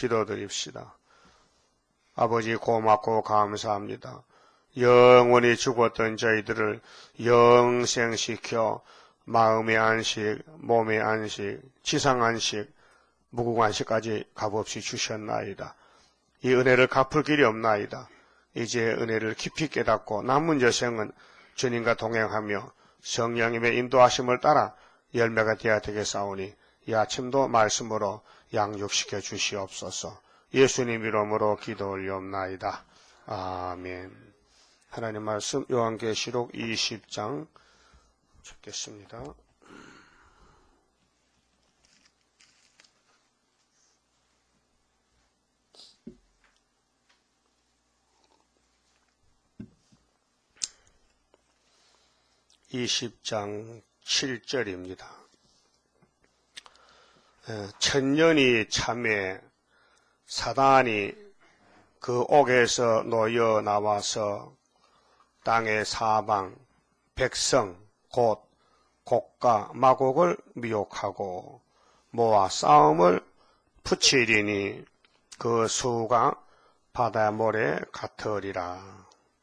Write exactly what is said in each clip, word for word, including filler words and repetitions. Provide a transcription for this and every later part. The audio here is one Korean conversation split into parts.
기도드립시다. 아버지 고맙고 감사합니다. 영원히 죽었던 저희들을 영생시켜 마음의 안식, 몸의 안식, 지상 안식, 무궁 안식까지 값없이 주셨나이다. 이 은혜를 갚을 길이 없나이다. 이제 은혜를 깊이 깨닫고 남은 여생은 주님과 동행하며 성령님의 인도하심을 따라 열매가 되어야 되겠사오니 이 아침도 말씀으로 양육시켜 주시옵소서. 예수님 이름으로 기도 올리옵나이다. 아멘. 하나님 말씀 요한계시록 이십 장 읽겠습니다. 이십 장 칠 절입니다. 천년이 참에 사단이 그 옥에서 놓여 나와서 땅의 사방, 백성, 곧 곡과 마곡을 미혹하고 모아 싸움을 붙이리니 그 수가 바다 모래 같으리라.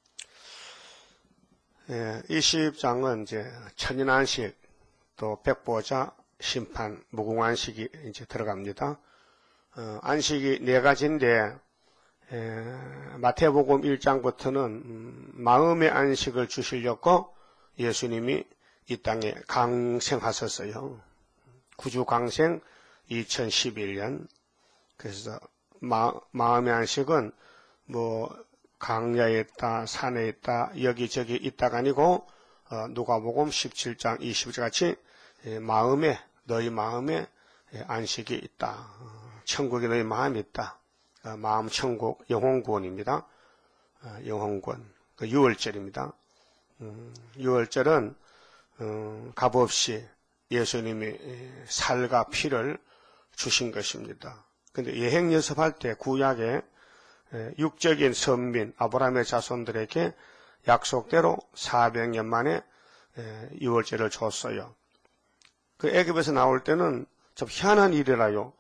예, 이십 장은 이제 천년안식, 또 백보자, 심판, 무궁안식이 이제 들어갑니다. 어, 안식이 네 가지인데, 에, 마태복음 일 장부터는 음, 마음의 안식을 주시려고 예수님이 이 땅에 강생하셨어요. 구주 강생 이천십일 년. 그래서 마, 마음의 안식은 뭐 강야에 있다, 산에 있다, 여기저기 있다가 아니고 어, 누가복음 십칠 장 이십 절 같이 에, 마음에 너희 마음에 에, 안식이 있다. 어, 천국이 너희 마음에 있다. 어, 마음 천국 영혼구원입니다. 어, 영혼구원. 그 유월절입니다. 음, 유월절은 음, 값없이 예수님이 살과 피를 주신 것입니다. 근데 여행 연습할 때 구약에 육적인 선민 아브라함의 자손들에게 약속대로 사백 년 만에 유월절을 줬어요. 그 애굽에서 나올 때는 좀 희한한 일이라요.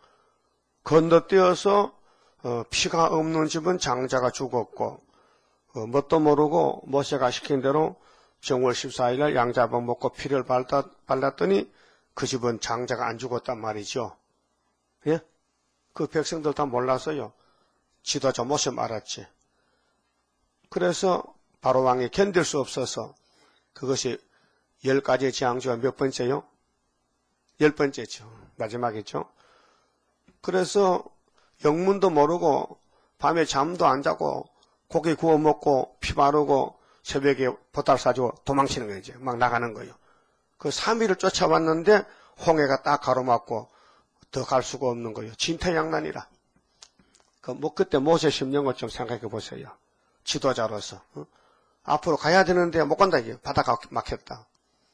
건너뛰어서 어, 피가 없는 집은 장자가 죽었고 어, 뭣도 모르고 모세가 시킨 대로 정월 십사 일날 양자복 먹고 피를 발랐, 발랐더니 그 집은 장자가 안 죽었단 말이죠. 예? 그 백성들 다 몰랐어요. 지도자 모세 말았지. 그래서 바로 왕이 견딜 수 없어서 그것이 열 가지 재앙 중에 몇 번째요? 열 번째죠. 마지막이죠. 그래서 영문도 모르고 밤에 잠도 안 자고 고기 구워 먹고 피 바르고 새벽에 보따리 싸주고 도망치는 거예요. 이제 막 나가는 거예요. 그 삼 일을 쫓아왔는데 홍해가 딱 가로막고 더 갈 수가 없는 거예요. 진퇴양난이라. 그 뭐 그때 모세 심령을 좀 생각해 보세요. 지도자로서 어? 앞으로 가야 되는데 못 간다 이게 바다가 막혔다.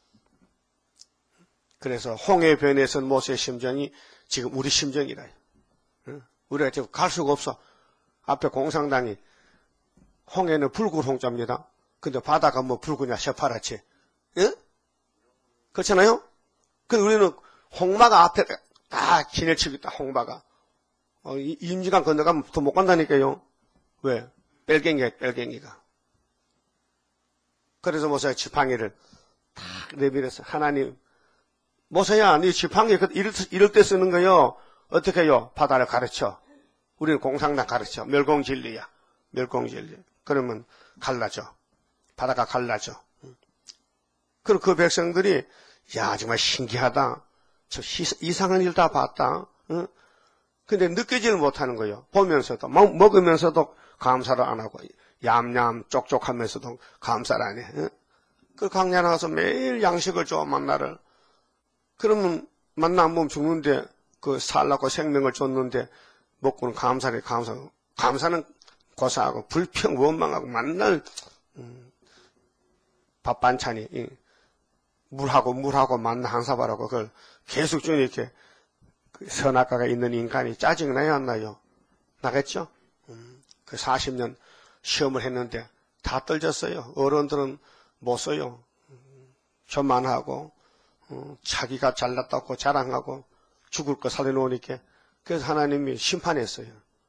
그래서 홍해 변에선 모세의 심정이 지금 우리 심정이라. 어? 우리가 지금 갈 수가 없어. 앞에 공상당이 홍해는 붉은 홍자입니다. 근데 바다가 뭐 붉으냐 새파랗지. 예? 그렇잖아요? 근데 우리는 홍마가 앞에 딱 지내치고 있다. 홍마가. 어, 임지강 건너가면 더 못 간다니까요. 왜? 뺄갱이가 뺄갱이가. 그래서 모세가 지팡이를 딱 내밀어서 하나님 모세야 네 지팡이 이럴, 이럴 때 쓰는 거요. 어떻게 해요? 바다를 가르쳐. 우리는 공상당 가르쳐. 멸공진리야. 멸공진리. 그러면 갈라져. 바다가 갈라져. 그리고 그 백성들이 야 정말 신기하다. 저 이상한 일 다 봤다. 응? 근데 느끼지를 못하는 거예요. 보면서도 먹, 먹으면서도 감사를 안 하고 얌얌 쪽쪽하면서도 감사를 안 해. 응? 그 강야 나가서 매일 양식을 줘 만나를. 그러면 만나 안 보면 죽는데 그 살라고 생명을 줬는데 먹고는 감사를 감사하고 감사는 고사하고 불평 원망하고 만날 음, 밥 반찬이 이, 물하고 물하고 만나 한 사발하고 그걸 계속 좀 이렇게 선악과가 있는 인간이 짜증나요 안 나요? 나겠죠? 음, 그 사십 년 시험을 했는데 다 떨졌어요. 어른들은 못 써요. 음, 교만하고 음, 자기가 잘났다고 자랑하고 죽을 거 살려놓으니까 그래서 하나님이 심판했어요.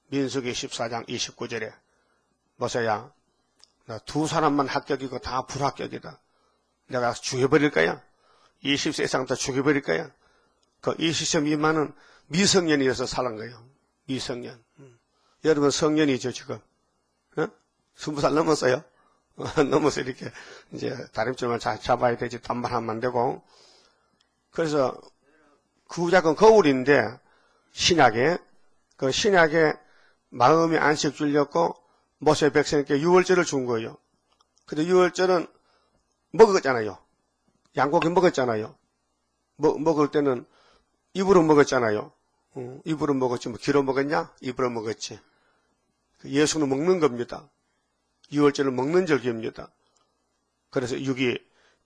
민수기 십사 장 이십구 절에 모세야, 나 두 사람만 합격이고 다 불합격이다. 내가 죽여버릴 거야. 이십 세 이상 다 죽여버릴 거야. 그 이십 세 미만은 미성년이어서 살은 거예요. 미성년. 음. 여러분 성년이죠 지금. 어? 스무 살 넘었어요. 넘어서 이렇게 이제 다림줄만 잡아야 되지 딴말 하면 안 되고. 그래서 구약은 거울인데 신약에 그 신약에 마음의 안식 주려고 모세 백성에게 유월절을 준 거예요. 근데 유월절은 먹었잖아요. 양고기 먹었잖아요. 먹, 먹을 때는 입으로 먹었잖아요. 어, 입으로 먹었지 뭐 귀로 먹었냐? 입으로 먹었지. 예수는 먹는 겁니다. 유월절은 먹는 절기입니다. 그래서 육이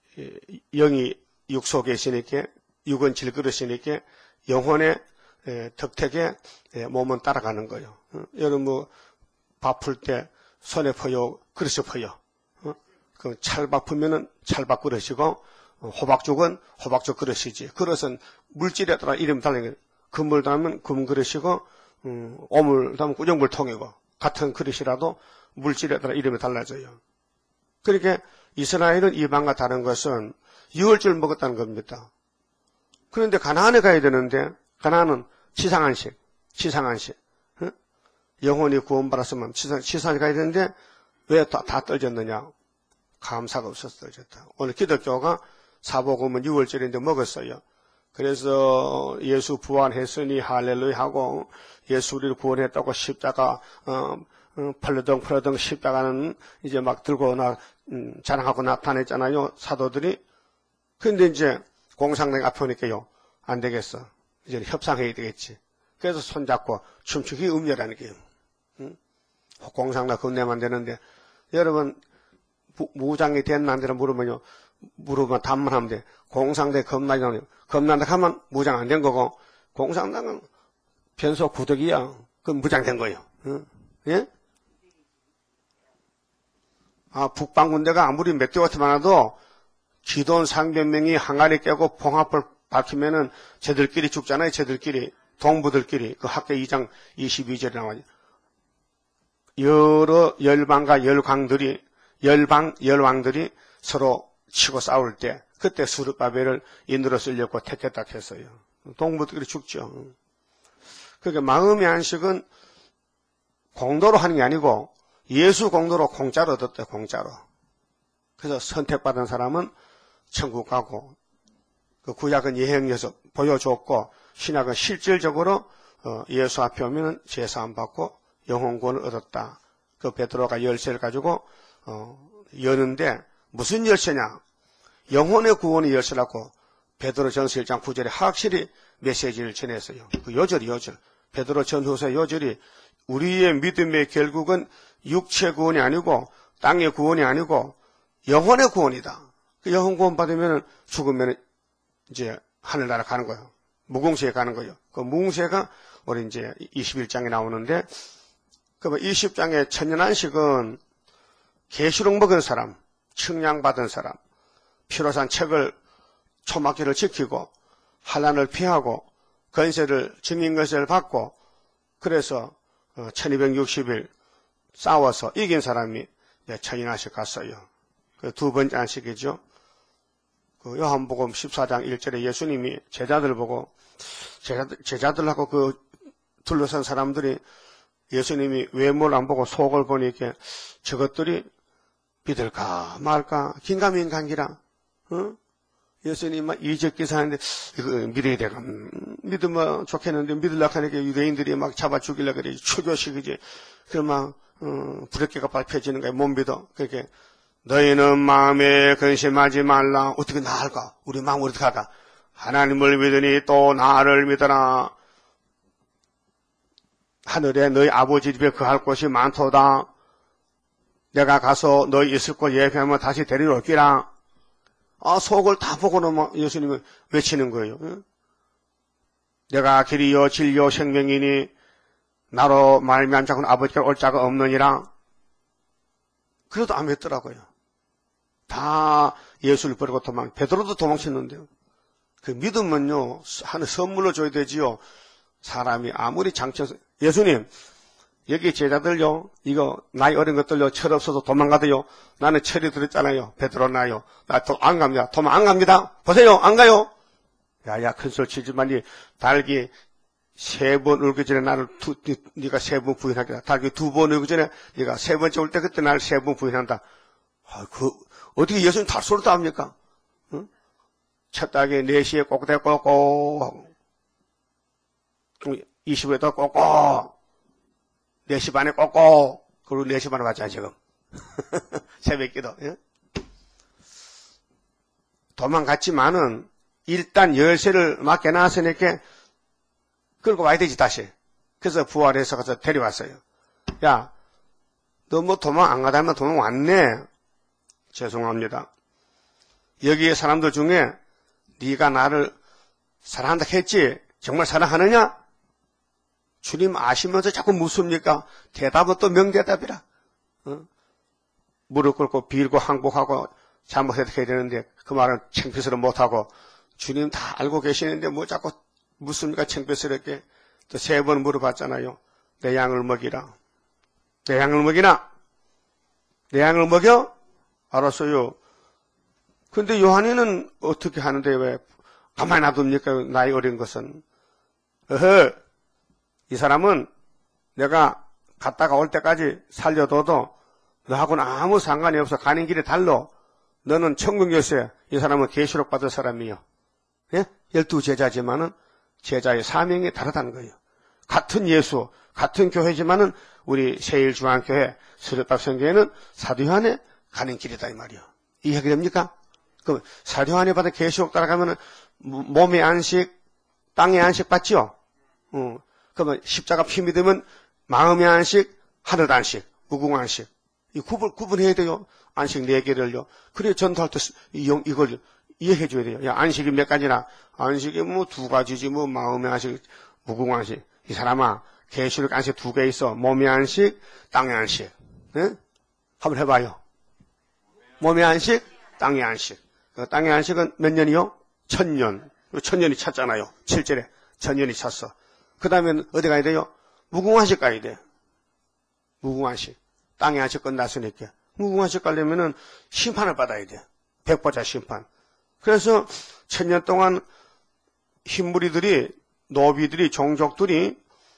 영이 육 속에 있으니까 육은 질그릇이니까 영혼의 덕택에 몸은 따라가는 거예요. 어, 여러분 뭐 밥 풀 때 손에 퍼요, 그릇에 퍼요. 어? 그 찰밥 풀면은 찰밥 그릇이고 어, 호박죽은 호박죽 그릇이지. 그릇은 물질에 따라 이름 달라요. 금물 담으면 금 그릇이고 음, 오물 담으면 꾸정물 통이고 같은 그릇이라도 물질에 따라 이름이 달라져요. 그렇게 이스라엘은 이방과 다른 것은 유월절 먹었다는 겁니다. 그런데 가나안에 가야 되는데 가나안은 치상안식, 치상안식. 응? 영혼이 구원받았으면 치상, 치상에 가야 되는데 왜 다, 다 떨어졌느냐? 감사가 없어서 떨어졌다. 오늘 기독교가 사복음은 유월절인데 먹었어요. 그래서 예수 부활했으니 할렐루야 하고 예수 우리를 구원했다고 십자가 어, 어, 펄러덩 펄러덩 십자가는 이제 막 들고 나 음, 자랑하고 나타냈잖아요. 사도들이. 근데 이제 공상당 앞에 오니까요. 안 되겠어. 이제 협상해야 되겠지. 그래서 손잡고 춤추기 음녀라는 게요. 응? 공상당 건네면 안 되는데 여러분 무, 무장이 됐나 안 되나 물으면요. 물으면 답만 하면 돼. 공상대 겁나게 나오네요. 겁난다 하면 무장 안 된 거고 공상당은 변소 구덕이야. 그건 무장된 거예요. 응? 예? 아, 북방군대가 아무리 몇 개월 많아도 기돈 상변명이 항아리 깨고 봉합을 밝히면은 쟤들끼리 죽잖아요. 쟤들끼리. 동부들끼리. 그 학교 이 장 이십이 절에 나와요. 여러 열방과 열광들이, 열방, 열왕들이 서로 치고 싸울 때, 그때 수르바벨을 인으로 쓰려고 택했다 했어요. 동부들끼리 죽죠. 그러니까 마음의 안식은 공도로 하는 게 아니고 예수 공도로 공짜로 얻었대요. 공짜로. 그래서 선택받은 사람은 천국 가고 그 구약은 예행에서 보여줬고 신약은 실질적으로 예수 앞에 오면 제사함 받고 영혼권을 얻었다. 그 베드로가 열쇠를 가지고 여는데 무슨 열쇠냐? 영혼의 구원의 열쇠라고 베드로 전서 일 장 구 절에 확실히 메시지를 전했어요. 그 요절이 요절. 베드로 전후서 요절이 우리의 믿음의 결국은 육체 구원이 아니고 땅의 구원이 아니고 영혼의 구원이다. 그 영혼 구원 받으면 죽으면 이제 하늘나라 가는 거예요. 무궁세에 가는 거예요. 그 무궁세가 우리 이제 이십일 장에 나오는데 그 이십 장의 천년안식은 계시록 먹은 사람, 측량받은 사람, 피로 산 책을 초막기를 지키고 환난을 피하고 건세를 증인 건세를 받고 그래서 천이백육십 일 싸워서 이긴 사람이 천년안식 갔어요. 그 두 번째 안식이죠. 그 요한복음 십사 장 일 절에 예수님이 제자들 보고 제자들, 제자들하고 그 둘러선 사람들이 예수님이 외모를 안 보고 속을 보니까 저것들이 믿을까 말까 긴가민가기라. 어? 예수님 막 이적기사하는데 이거 믿어야 되가 믿으면 좋겠는데 믿으려고 하니까 유대인들이 막 잡아 죽이려고 그래. 추교식이지. 그럼 막 어, 부력계가 밟혀지는 거야. 못 믿어. 그렇게 너희는 마음에 근심하지 말라. 어떻게 나을까? 우리 마음 어떻게 할까? 하나님을 믿으니 또 나를 믿어라. 하늘에 너희 아버지 집에 거할 곳이 많도다. 내가 가서 너희 있을 곳 예배하면 다시 데리러 올기라. 아, 속을 다 보고는 막 예수님이 외치는 거예요. 응? 내가 길이요 진리요 생명이니 나로 말미암 자고는 아버지께 올 자가 없느니라. 그래도 안 믿더라고요. 다 예수를 버리고 도망, 베드로도 도망쳤는데요. 그 믿음은요, 하늘 선물로 줘야 되지요. 사람이 아무리 장처, 예수님, 여기 제자들요, 이거 나이 어린 것들요, 철 없어서 도망가도요. 나는 철이 들었잖아요. 베드로 나요. 나 안 갑니다. 도망 안 갑니다. 보세요, 안 가요. 야야, 큰 소리 치지만 이 달기 세 번 울기 전에 나를 두, 네가 세 번 부인하겠다. 달기 두 번 울기 전에 네가 세 번째 올 때 그때 나를 세 번 부인한다. 아, 그 어떻게 예수님 달소리도 합니까? 응? 첫 달기 네 시에 꼭대 꼭꼭 이십 분에도 꼭꼭 네 시 반에 꼭꼭 그리고 네 시 반에 왔잖아 지금. 새벽기도. 예? 도망갔지만은 일단 열쇠를 맡겨놨으니까 끌고 와야 되지 다시. 그래서 부활해서 가서 데려왔어요. 야, 너 뭐 도망 안 가다면 도망 왔네. 죄송합니다. 여기에 사람들 중에 네가 나를 사랑한다 했지? 정말 사랑하느냐? 주님 아시면서 자꾸 묻습니까? 대답은 또 명대답이라. 어? 무릎 꿇고 빌고 항복하고 잘못해도 해야 되는데 그 말은 창피스러 못하고 주님 다 알고 계시는데 뭐 자꾸 묻습니까? 창피스럽게. 또 세 번 물어봤잖아요. 내 양을 먹이라. 내 양을 먹이나? 내 양을 먹여? 알았어요. 근데 요한이는 어떻게 하는데 왜 가만히 놔둡니까? 나이 어린 것은. 어허, 이 사람은 내가 갔다가 올 때까지 살려둬도 너하고는 아무 상관이 없어. 가는 길이 달라. 너는 천국 열쇠. 이 사람은 계시록 받을 사람이요. 예? 열두 제자지만은 제자의 사명이 다르다는 거예요. 같은 예수, 같은 교회지만은 우리 세일중앙교회, 수렵박성교회는 사도 요한의 가는 길이다 이 말이요. 이해가 됩니까? 그럼 사도 요한이 받은 계시록 따라가면은 몸의 안식, 땅의 안식 받지요. 어. 그러면 십자가 피 믿으면 마음의 안식, 하늘 안식, 무궁 안식. 이 구분 구분해야 돼요. 안식 네 개를요. 그래 전도할 때 이걸 이해해 줘야 돼요. 야, 안식이 몇 가지나? 안식이 뭐 두 가지지 뭐 마음의 안식, 무궁 안식. 이 사람아, 계시록 안식 두 개 있어. 몸의 안식, 땅의 안식. 네? 한번 해봐요. 몸의 안식, 땅의 안식. 그 땅의 안식은 몇 년이요? 천년. 천년이 찼잖아요. 칠 절에 천년이 찼어. 그 다음에 어디 가야 돼요? 무궁안식 가야 돼. 무궁안식. 땅의 안식 끝났으니까. 무궁안식 가려면은 심판을 받아야 돼. 백보자 심판. 그래서 천년 동안 흰무리들이, 노비들이, 종족들이,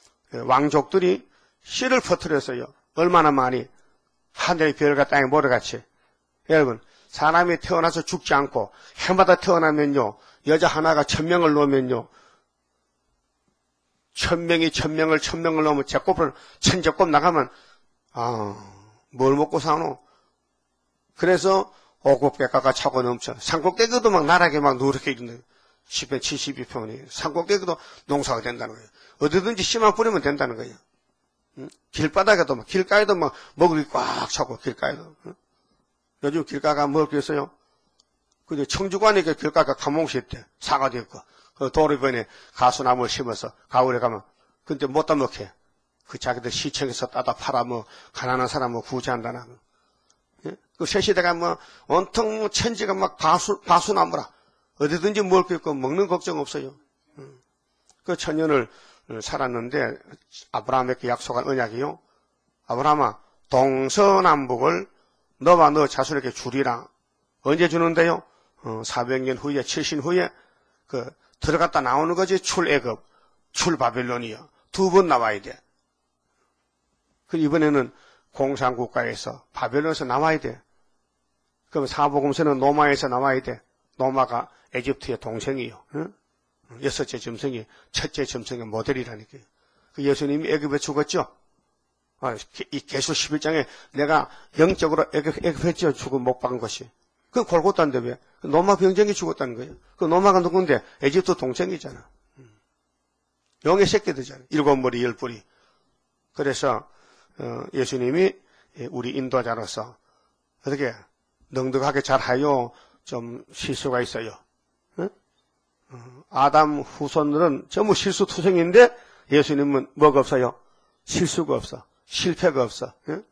왕족들이 씨를 퍼뜨렸어요. 얼마나 많이. 하늘의 별과 땅의 모래같이. 여러분, 사람이 태어나서 죽지 않고 해마다 태어나면요. 여자 하나가 천 명을 놓으면요. 천 명이 천 명을 천 명을 넘으면 제곱을 천제곱 나가면 아, 뭘 먹고 사노? 그래서 오곡백과가 차고 넘쳐. 산꼭대기도 막 나락에 막 누렇게 있는 십 배 칠십이 평이 산꼭대기도 농사가 된다는 거예요. 어디든지 씨만 뿌리면 된다는 거예요. 응? 길바닥에도 막 길가에도 막 먹을 게 꽉 차고 길가에도. 응? 요즘 길가가 먹을 게 있어요. 근데 청주관에 길가가 가뭄시 있대. 사과도 있고. 그 도로변에 가수나무를 심어서 가을에 가면 근데 못 따먹게 그 자기들 시청에서 따다 팔아 뭐 가난한 사람을 구제한다나. 예? 그 새시대가 뭐 온통 뭐 천지가 막 가수 가수나무라 어디든지 먹을 게 있고 먹는 걱정 없어요. 음. 그 천년을 살았는데 아브라함에게 약속한 언약이요. 아브라함아 동서남북을 너와 너 자손에게 주리라. 언제 주는데요? 어, 사백 년 후에 칠십 후에 그 들어갔다 나오는 거지. 출애굽, 출바벨론이요. 두 번 나와야 돼. 그 이번에는 공산국가에서 바벨론에서 나와야 돼. 그럼 사복음서는 노마에서 나와야 돼. 노마가 에집트의 동생이요. 응? 여섯째 점성이 첫째 점성의 모델이라니까요. 그 예수님이 애굽에 죽었죠. 아, 이 계수 십일 장에 내가 영적으로 애굽, 애굽했죠. 죽음 못 박은 것이. 그건 골고다인데 왜? 노마 병정이 죽었다는 거예요. 그 노마가 누군데? 에집트 동생이잖아. 용의 새끼들이잖아. 일곱 머리, 열 뿌리. 그래서 어, 예수님이 우리 인도자로서 어떻게 넉넉하게 잘하여 좀 실수가 있어요. 응? 어, 아담 후손들은 전부 실수투성인데 예수님은 뭐가 없어요? 실수가 없어. 실패가 없어. 응?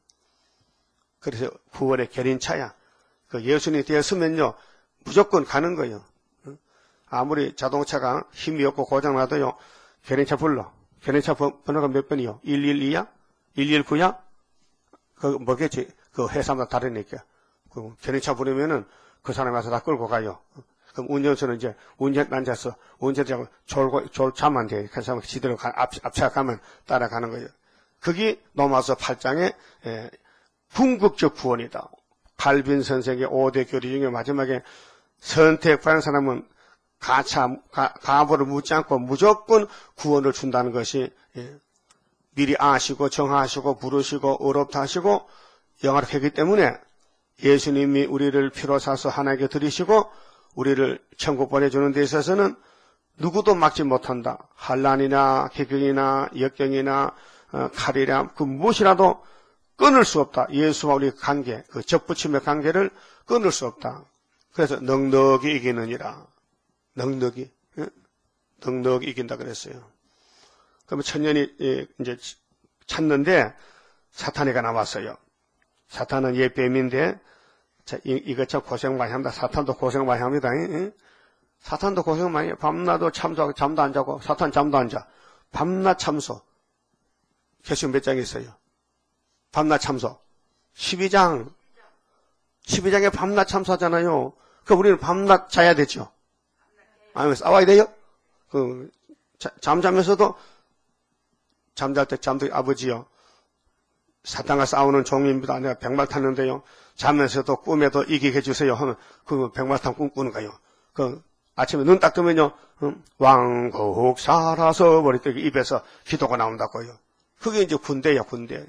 그래서 구원의 견인차야. 그 예수님이 되었으면요 무조건 가는 거예요. 아무리 자동차가 힘이 없고 고장나도요 견인차 불러. 견인차 번호가 몇 번이요? 일일이야? 일일구야? 그 뭐겠지? 그 회사마다 다르니까. 그 견인차 부르면은 그 사람이 와서 다 끌고 가요. 그럼 운전수는 이제 운전 앉아서 운전자고 졸고 졸 자면 돼. 그 사람 지대로 가, 앞 앞차 가면 따라가는 거예요. 그게 로마서 팔 장의 에, 궁극적 구원이다. 칼빈 선생의 오 대 교리 중에 마지막에 선택받은 사람은 가차 가, 가보를 묻지 않고 무조건 구원을 준다는 것이 예, 미리 아시고 정하시고 부르시고 어렵다 하시고 영화를 했기 때문에 예수님이 우리를 피로 사서 하나님께 드리시고 우리를 천국 보내주는 데 있어서는 누구도 막지 못한다. 환난이나 기근이나 역경이나 어, 칼이나 그 무엇이라도 끊을 수 없다. 예수와 우리 관계, 그 접붙임의 관계를 끊을 수 없다. 그래서 넉넉히 이기느니라. 넉넉히, 예? 넉넉히 이긴다 그랬어요. 그러면 천년이 예, 이제 찾는데 사탄이가 나왔어요. 사탄은 옛 뱀인데 자, 이, 이것 참 고생 많이 합니다. 사탄도 고생 많이 합니다. 예? 사탄도 고생 많이 해요. 밤낮도 참소하고 잠도 안 자고 사탄 잠도 안 자. 밤낮 참소. 개수 몇 장 있어요? 밤낮 참소. 십이 장. 십이 장에 밤낮 참소하잖아요. 그 우리는 밤낮 자야 되죠. 아니면 싸워야 돼요? 그, 자, 잠자면서도 잠잘 때 잠도 아버지요. 사탄과 싸우는 종입니다. 내가 백말 탔는데요. 자면서도 꿈에도 이기게 해주세요. 하면 그 백마탄 꿈꾸는 거예요. 그 아침에 눈 딱 뜨면요. 음, 왕국 살아서 버릴 때 입에서 기도가 나온다고요. 그게 이제 군대야, 군대.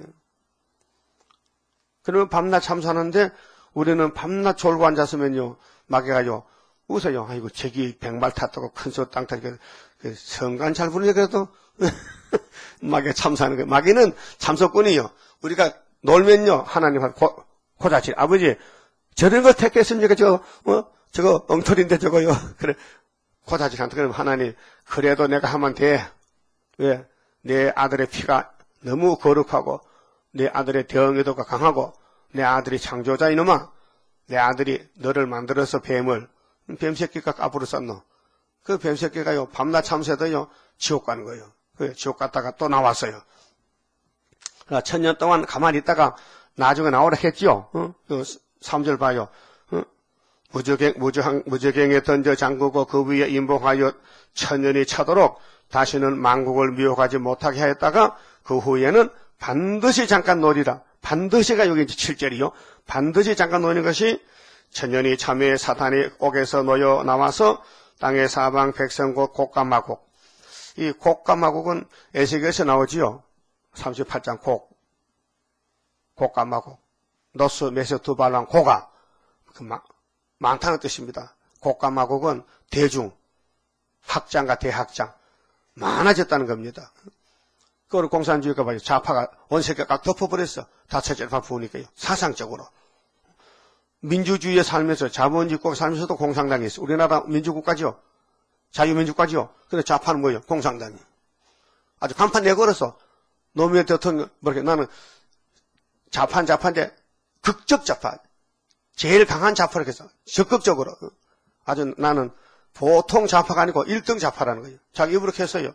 그러면 밤낮 참사하는데 우리는 밤낮 졸고 앉았으면요. 마귀가요. 웃어요. 아이고, 저기 백말 탔다고 큰 소 땅 타니까 그 성간 잘 부르냐 그래도 마귀 참사하는 거예요. 마귀는 참소꾼이요. 우리가 놀면요. 하나님한테 고, 고자질. 아버지, 저런 걸 택했습니까? 저거, 어? 저거 엉터리인데 저거요. 그래. 고자질한테 그러면 하나님, 그래도 내가 하면 돼. 왜? 내 아들의 피가 너무 거룩하고, 내 아들의 대응의도가 강하고, 내 아들이 창조자 이놈아, 내 아들이 너를 만들어서 뱀을, 뱀새끼가 까불어 쌌노. 그 뱀새끼가요, 밤낮 참새도요, 지옥 가는 거예요. 그 지옥 갔다가 또 나왔어요. 천년 동안 가만히 있다가 나중에 나오라 했지요. 어? 그 삼 절 봐요. 어? 무적행, 무저항, 무적행에 던져 잠그고 그 위에 임봉하여 천년이 차도록 다시는 만국을 미혹하지 못하게 하였다가 그 후에는 반드시 잠깐 노리라. 반드시가 여기 이제 칠 절이요. 반드시 잠깐 노리는 것이 천년이 참에 사탄이 옥에서 놓여 나와서 땅의 사방 백성 곧 곡과 이 곡과 마곡은 에스겔에서 나오지요. 삼십팔 장 곡. 곡과 마곡. 노스 메세투 발랑 고가. 그 마, 많다는 뜻입니다. 곡과 마곡은 대중, 학장과 대학장. 많아졌다는 겁니다. 그걸 공산주의가 봐요. 좌파가 원색에 깍 덮어버렸어. 다처절파 부으니까요. 사상적으로. 민주주의에 살면서 자본주의 국가 살면서도 공산당이 있어. 우리나라 민주국가죠. 자유민주국가죠. 근데 좌파는 뭐예요? 공산당이. 아주 간판 내걸어서 노무현 대통령 뭐렇게 나는 좌파는 좌파인데 극적 좌파. 제일 강한 좌파를 해서 적극적으로 아주 나는 보통 좌파가 아니고 일 등 좌파라는 거예요. 자기 입으로 했어요.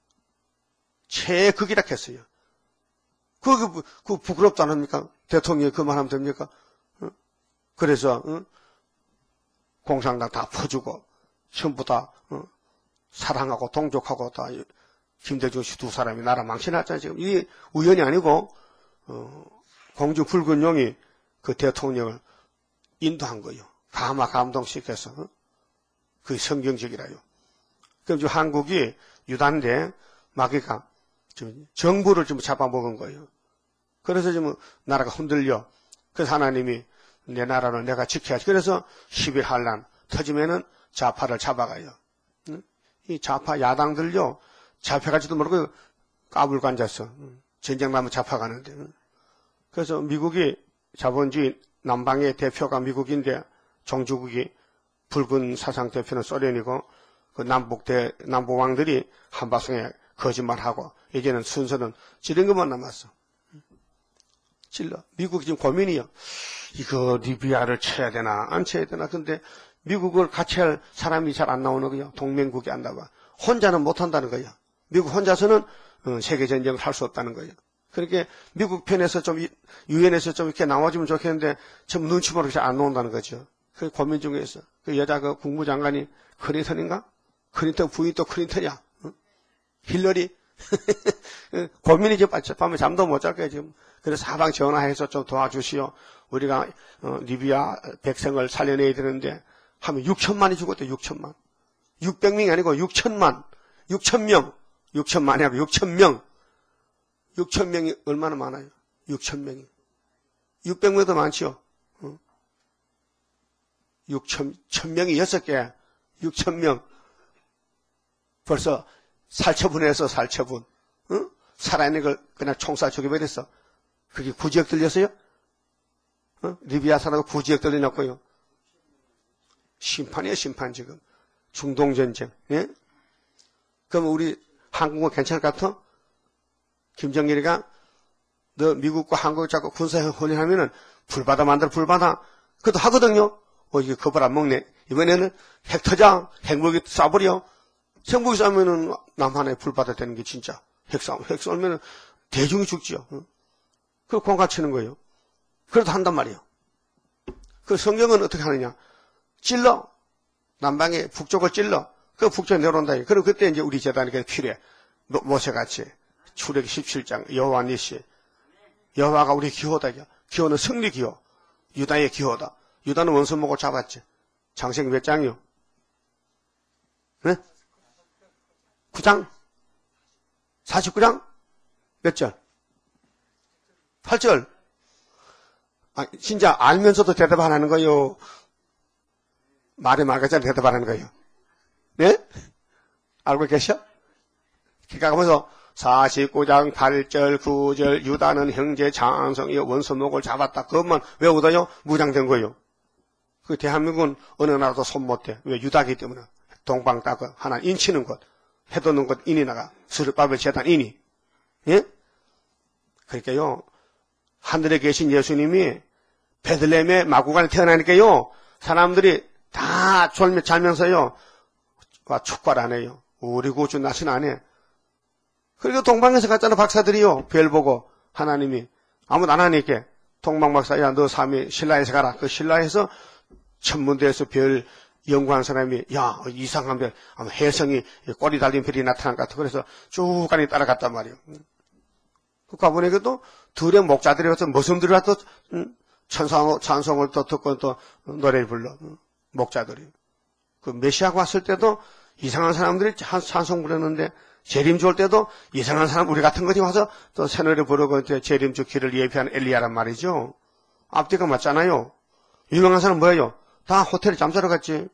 최극이라 했어요. 그게 그, 그 부끄럽지 않습니까? 대통령이 그 말하면 됩니까? 그래서 어? 공산당 다 퍼주고 전부 다 어? 사랑하고 동족하고 다 김대중 씨 두 사람이 나라 망신했잖아요. 지금 이게 우연이 아니고 어, 공주 붉은 용이 그 대통령을 인도한 거예요. 감화 감동시켜서 어? 그게 성경적이라요. 그럼 지금 한국이 유단인데 마귀가 지금 정부를 좀 잡아먹은 거예요. 그래서 지금 나라가 흔들려. 그래서 하나님이 내 나라를 내가 지켜야지. 그래서 십일 한란 터지면은 좌파를 잡아가요. 이 좌파 야당들요, 잡혀가지도 모르고 까불고 앉았어. 전쟁 나면 잡아가는데. 그래서 미국이 자본주의 남방의 대표가 미국인데 종주국이 붉은 사상 대표는 소련이고 그 남북 대 남북 왕들이 한바탕에 거짓말하고 이제는 순서는 찌른 것만 남았어. 찔러. 미국이 지금 고민이요. 이거 리비아를 쳐야 되나 안 쳐야 되나. 근데 미국을 같이 할 사람이 잘 안 나오는 거예요. 동맹국이 안 나와. 혼자는 못 한다는 거예요. 미국 혼자서는 세계 전쟁을 할 수 없다는 거예요. 그렇게 미국 편에서 좀, 유엔에서 좀 이렇게 나와주면 좋겠는데, 좀 눈치 모르게 안 나온다는 거죠. 그 고민 중에서. 그 여자 그 국무장관이 클린턴인가? 클린턴 부인 또 클린턴이야. 응? 힐러리? 고민이 이제 밤에 잠도 못 잘 거야, 지금. 그래서 사방 전화해서 좀 도와주시오. 우리가, 어, 리비아 백성을 살려내야 되는데, 하면 육천만이 죽었대, 육천만. 육백 명이 아니고 육천만. 육천 명. 육천만이 아니고 육천 명. 육천 명이 얼마나 많아요? 육천 명이. 육백 명도 많지요. 어? 육천, 천 명이 여섯 개. 육천 명. 벌써 살처분해서 살처분. 어? 살아있는 걸 그냥 총살 죽여버렸어. 그게 구지역 들렸어요? 어? 리비아 사람도 구지역 들려놨고요. 심판이에요, 심판 지금. 중동전쟁. 예? 그럼 우리 한국은 괜찮을 것 같아? 김정일이가 너 미국과 한국 자꾸 군사훈련하면은 불바다 만들어 불바다. 그것도 하거든요. 어, 이게 겁을 안 먹네. 이번에는 핵 터져. 핵무기 쏴버려. 핵무기 쏴면은 남한에 불바다 되는 게 진짜. 핵 쏴, 핵 쏘면은 대중이 죽지요. 어? 그걸 공가치는 거예요. 그래도 한단 말이에요. 그 성경은 어떻게 하느냐. 찔러. 남방에 북쪽을 찔러. 그 북쪽에 내려온다. 그럼 그때 이제 우리 재단이 필요해. 모세같이. 출애기 십칠 장 여호와 니시. 여호와가 우리 기호다. 기호는 승리 기호. 유다의 기호다. 유다는 원수 목을 잡았지. 장세기 몇 장이요? 네? 구 장? 사십구 장? 몇 절? 팔 절. 아, 진짜 알면서도 대답 안 하는 거요. 말에 말까지 대답 안 하는 거예요. 네? 알고 계셔? 기가 가면서 사십구 장 팔 절 구 절 유다는 형제 장성이 원수목을 잡았다. 그것만 외우다요? 무장된 거예요. 그 대한민국은 어느 나라도 손 못 대. 왜? 유다기 때문에. 동방 따고 하나 인치는 것, 해도는 것 인이 나가. 스룹바벨 재단 인이. 예? 그러니까요. 하늘에 계신 예수님이 베들레헴의 마구간에 태어나니까요. 사람들이 다 졸며 자면서요. 와, 축구를 안 해요. 우리 구주 나신 안 해. 그리고 동방에서 갔잖아, 박사들이요. 별 보고 하나님이 아무도 안 하니까 동방 박사, 야, 너 삼위 신라에서 가라. 그 신라에서 천문대에서 별 연구한 사람이, 야, 이상한 별, 아마 혜성이 꼬리 달린 별이 나타난 것 같아. 그래서 쭉 가니 따라갔단 말이에요. 그 가보니까 또 둘의 목자들이 와서 머슴들이 와서 찬송, 찬송을 또 듣고 또 노래를 불러. 목자들이. 그 메시아가 왔을 때도 이상한 사람들이 찬송 부르는데, 재림 줄 때도 이상한 사람, 우리 같은 것이 와서 또 새노래 부르고 재림 주 길을 예비하는 엘리야란 말이죠. 앞뒤가 맞잖아요. 유명한 사람 뭐예요? 다 호텔에 잠자러 갔지.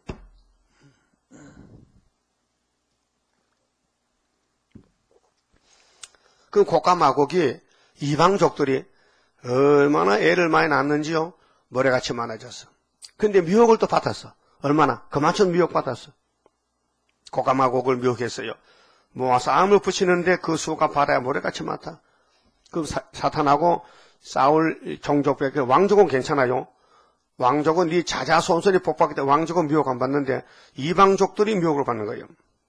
그 고가마곡이 이방족들이 얼마나 애를 많이 낳았는지요. 모래같이 많아졌어. 근데 미혹을 또 받았어. 얼마나? 그만큼 미혹받았어. 고가마곡을 미혹했어요. 모아서 암을 붙이는데 그 수가 바다에 모래같이 많다. 그 사, 사탄하고 싸울 종족벽, 왕족은 괜찮아요. 왕족은 네 자자손손이 복받기 때문에 왕족은 미혹 안 받는데 이방족들이 미혹을 받는 거예요.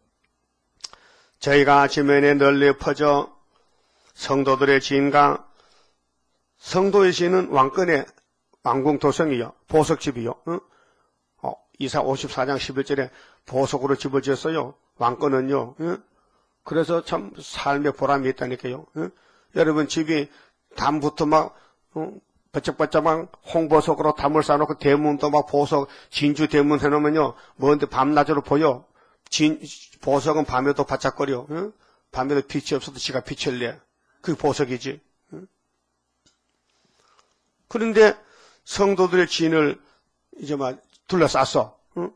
저희가 지면에 널리 퍼져 성도들의 지인과 성도의 지인은 왕권의 왕궁도성이요. 보석집이요. 어? 어, 이사 오십사 장 십일 절에 보석으로 집을 지었어요. 왕권은요. 어? 그래서 참 삶의 보람이 있다니까요. 어? 여러분 집이 담부터 막 어? 버쩍버쩍 막 홍보석으로 담을 쌓아놓고 대문도 막 보석 진주 대문 해놓으면요. 뭔데 밤낮으로 보여. 진, 보석은 밤에도 바짝거려. 어? 밤에도 빛이 없어도 지가 빛을 내. 그게 보석이지. 어? 그런데 성도들의 진을 이제 막 둘러쌌어. 어?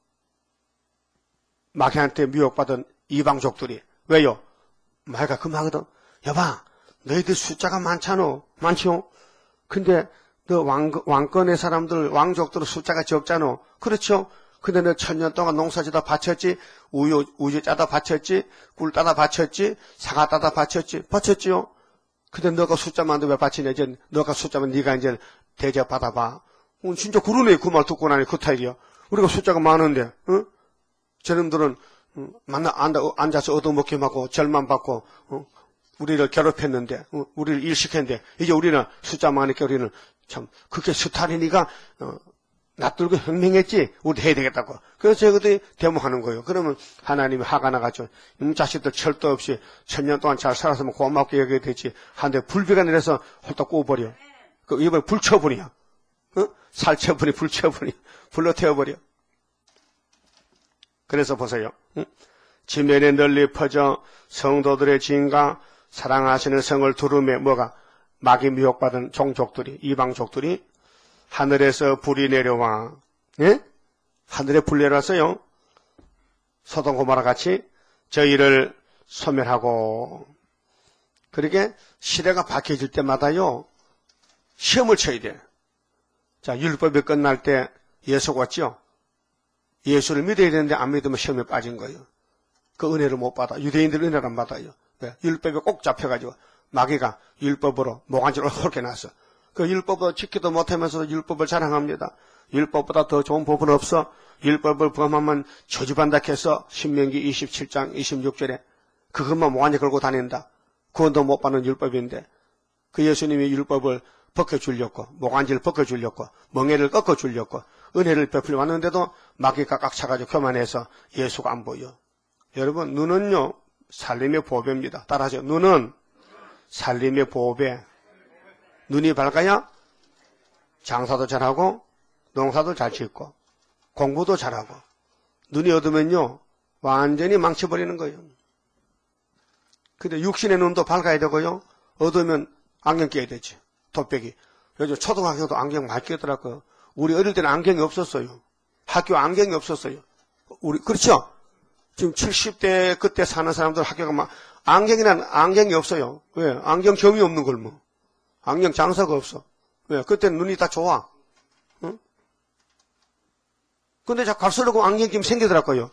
마귀한테 미혹받은 이방족들이. 왜요? 마귀가 그 말하거든. 여봐, 너희들 숫자가 많잖아. 많죠? 근데 너 왕, 왕권의 사람들, 왕족들은 숫자가 적잖아. 그렇죠? 근데 너 천년 동안 농사지다 바쳤지, 우유, 우유 짜다 바쳤지, 꿀 따다 바쳤지, 사과 따다 바쳤지, 바쳤지요? 근데 너가 숫자 만들 왜 바치냐? 이제 너가 숫자면 네가 이제 대접 받아봐. 어, 진짜 그러네. 그 말 듣고 나니 그 타일이야. 우리가 숫자가 많은데, 어? 저놈들은, 어, 만나, 앉아, 앉아서 얻어먹기 하고, 절만 받고, 어? 우리를 괴롭혔는데, 우리를 일시켰는데, 이제 우리는 숫자 많으니까 우리는 참, 그렇게 스탈린이가, 어, 놔들고 혁명했지, 우리도 해야 되겠다고. 그래서 저희들이 데모하는 거예요. 그러면 하나님이 화가 나가지고, 이 자식들 철도 없이 천년 동안 잘 살았으면 고맙게 여겨야 되지. 한데 불비가 내려서 홀딱 꼬버려. 그, 이번에 불처분이야. 어? 살처분이 불처분이. 불로 태워버려. 그래서 보세요. 응? 지면에 널리 퍼져 성도들의 진가, 사랑하시는 성을 두름에 뭐가 마귀 미혹받은 종족들이, 이방족들이 하늘에서 불이 내려와, 예? 하늘에 불 내려왔어요. 소돔 고모라 같이 저희를 소멸하고. 그러게 시대가 바뀌어질 때마다요, 시험을 쳐야 돼. 자, 율법이 끝날 때 예수가 왔죠. 예수를 믿어야 되는데 안 믿으면 시험에 빠진 거예요. 그 은혜를 못 받아. 유대인들은 은혜를 안 받아요. 네, 율법에 꼭 잡혀가지고 마귀가 율법으로 모간지를 홀게 놨어. 그 율법을 지키도 못하면서도 율법을 자랑합니다. 율법보다 더 좋은 법은 없어. 율법을 범하면 저주받는다 해서 신명기 이십칠 장 이십육 절에 그것만 모간지 걸고 다닌다. 구원도 못 받는 율법인데 그 예수님이 율법을 벗겨주려고, 모간지를 벗겨주려고, 멍에를 꺾어주려고 은혜를 베풀려 왔는데도 마귀가 꽉 차가지고 교만해서 예수가 안 보여. 여러분, 눈은요 살림의 보배입니다. 따라하죠. 눈은 살림의 보배. 눈이 밝아야 장사도 잘하고 농사도 잘 짓고 공부도 잘하고. 눈이 어두면요 완전히 망쳐버리는 거예요. 근데 육신의 눈도 밝아야 되고요, 어두면 안경 껴야 되지. 돋배기. 요즘 초등학교도 안경 많이 끼더라고요. 우리 어릴 때는 안경이 없었어요. 학교 안경이 없었어요. 우리 그렇죠? 지금 칠십 대 그때 사는 사람들 학교가 막 안경이란 안경이 없어요. 왜? 안경 점이 없는 걸 뭐. 안경 장사가 없어. 왜? 그때는 눈이 다 좋아. 응? 근데 자꾸 갈수록 안경 좀 생기더라고요.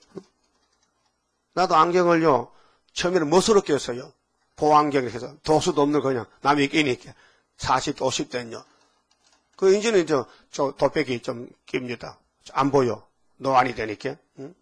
나도 안경을요, 처음에는 멋으로 꼈어요. 보안경을 해서. 도수도 없는 거 그냥 남이 끼니까. 사십, 오십 대는요. 그 이제는 저, 저 돋배기 좀 낍니다. 안 보여. 노안이 되니까. 응?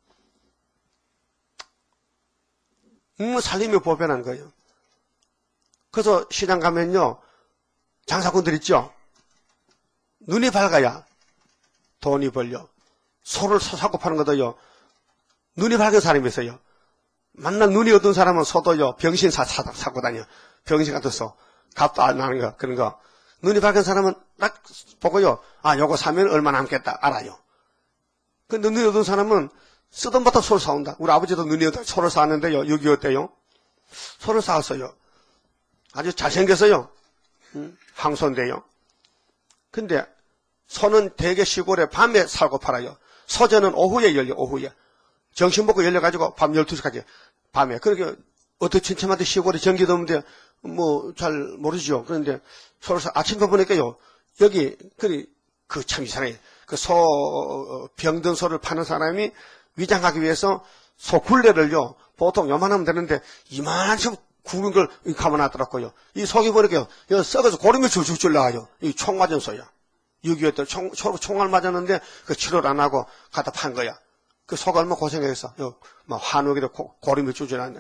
음, 살림이 보배난 거예요. 그래서 시장 가면요, 장사꾼들 있죠? 눈이 밝아야 돈이 벌려. 소를 사고 파는 것도요, 눈이 밝은 사람이 있어요. 만날 눈이 어두운 사람은 소도요, 병신 사, 사, 사고 다녀. 병신 같은 소. 값도 안 나는 거, 그런 거. 눈이 밝은 사람은 딱 보고요, 아, 요거 사면 얼마 남겠다, 알아요. 근데 눈이 어두운 사람은 쓰던 바다 소를 사온다. 우리 아버지도 눈이 어두운 소를 사왔는데요, 육이오 때요. 소를 사왔어요. 아주 잘생겼어요. 음, 항소인데요. 근데 소는 대개 시골에 밤에 살고 팔아요. 소저는 오후에 열려, 오후에. 정신 먹고 열려가지고 밤 열두 시까지 밤에. 그렇게 어떤 친척한테 시골에 전기도 없는데 뭐 잘 모르죠. 그런데 소를 사, 아침에 보니까요, 여기, 그, 그 참 이상해. 그 소, 병든 소를 파는 사람이 위장하기 위해서 소 굴레를요, 보통 요만하면 되는데 이만큼 구운 걸 감아놨더라고요. 이 속이 보니까요, 여기 썩어서 고름이 줄줄줄 나와요. 이 총 맞은 소야. 육이오 때 총, 총알 맞았는데 그 치료를 안 하고 갖다 판 거야. 그 소가 얼마나 고생했어. 요, 막 한옥에도 고름이 줄줄 나는데.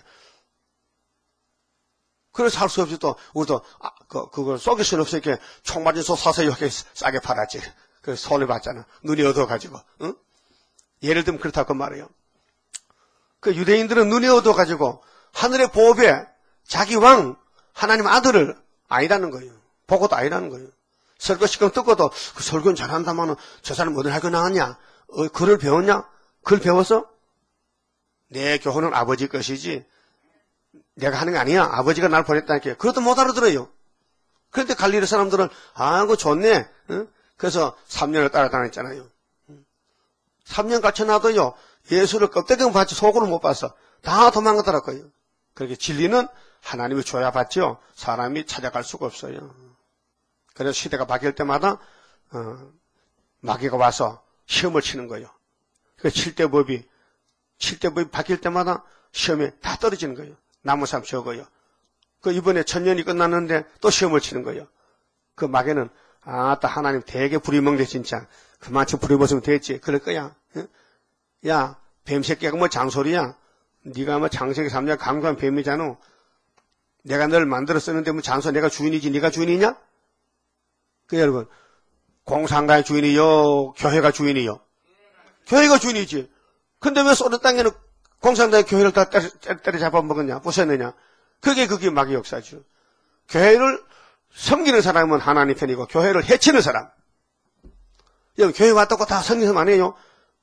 그래서 할 수 없이 또, 우리도, 아, 그, 그걸 쏘길 수는 없으니까 총 맞은 소 사서 이렇게 싸게 팔았지. 그래서 손해 봤잖아. 눈이 어두워가지고, 응? 예를 들면 그렇다고 말이에요. 그 유대인들은 눈이 어두워가지고 하늘의 보배, 자기 왕, 하나님 아들을 아니라는 거예요. 보고도 아니라는 거예요. 설교 시간 듣고도 그 설교는 잘한다마는 저 사람 어디 학교 나왔냐? 어, 글을 배웠냐? 글 배워서? 내 교훈은 아버지 것이지 내가 하는 게 아니야. 아버지가 날 보냈다니까. 그것도 못 알아들어요. 그런데 갈릴리 사람들은 아, 그거 좋네. 응? 그래서 삼 년을 따라다녔잖아요. 삼 년 같이 놔도요, 예수를 껍데기만 봤지 속으로 못 봤어. 다 도망가더라고요. 그렇게 진리는 하나님이 줘야 받죠. 사람이 찾아갈 수가 없어요. 그래서 시대가 바뀔 때마다 어, 마귀가 와서 시험을 치는 거예요. 그 칠대법이 칠대법이 바뀔 때마다 시험에 다 떨어지는 거예요. 남은 사람 적어요. 그 이번에 천년이 끝났는데 또 시험을 치는 거예요. 그 마귀는 아따 하나님 되게 부리먹네 진짜. 그만큼 부려먹으면 됐지. 그럴 거야. 야 뱀새끼가 뭐 장소리야. 네가 뭐 장세기 삼 년 강구한 뱀이잖아. 내가 널 만들어 쓰는데 뭐 장소 내가 주인이지 네가 주인이냐? 그 여러분, 공산가의 주인이요? 교회가 주인이요? 교회가 주인이지. 근데 왜 소련 땅에는 공산당의 교회를 다 때려, 때려 잡아먹었냐? 부쉈느냐? 그게 그게 마귀 역사죠. 교회를 섬기는 사람은 하나님 편이고 교회를 해치는 사람. 여기 교회 왔다고 다 성령 아니에요?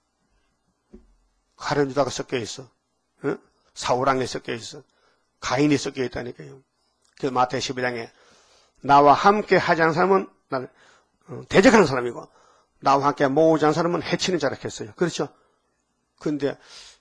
가룟 유다가 섞여 있어. 응? 사울왕이 섞여 있어. 가인이 섞여 있다니까요. 그 마태 십일 장에 나와 함께 하지 않은 사람은 나를 어, 대적하는 사람이고 나와 함께 모으지 않은 사람은 해치는 자라 했어요. 그렇죠? 근데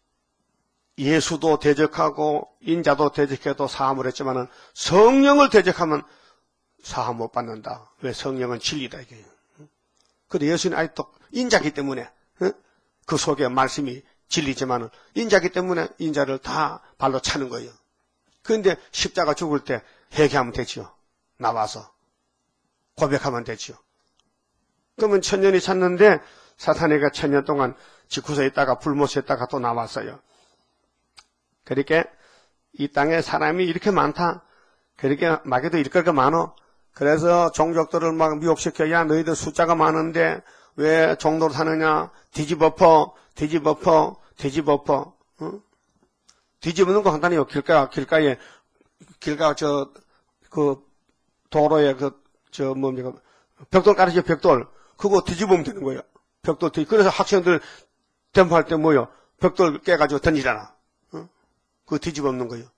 예수도 대적하고 인자도 대적해도 사함을 했지만은 성령을 대적하면 사함 못 받는다. 왜? 성령은 진리다 이게. 근데 예수는 아직도 인자기 때문에 그 속에 말씀이 진리지만은 인자기 때문에 인자를 다 발로 차는 거예요. 그런데 십자가 죽을 때 회개하면 되지요. 나와서 고백하면 되지요. 그러면 천년이 찼는데 사탄이가 천년 동안 지구서에 있다가 불못에 있다가 또 나왔어요. 그렇게 이 땅에 사람이 이렇게 많다. 그렇게 마귀도 이렇게 많어. 그래서 종족들을 막 미혹시켜야 너희들 숫자가 많은데 왜 종도를 사느냐. 뒤집어퍼, 뒤집어퍼, 뒤집어퍼. 어? 뒤집는 거 간단해요. 길가, 길가에, 길가 저, 그 도로에 그, 저 뭡니까. 벽돌 깔아줘, 벽돌. 그거 뒤집으면 되는 거예요. 벽돌 뒤. 그래서 학생들 댐프할 때 뭐요? 벽돌 깨가지고 던지잖아. 어? 그거 뒤집어엎는 거예요.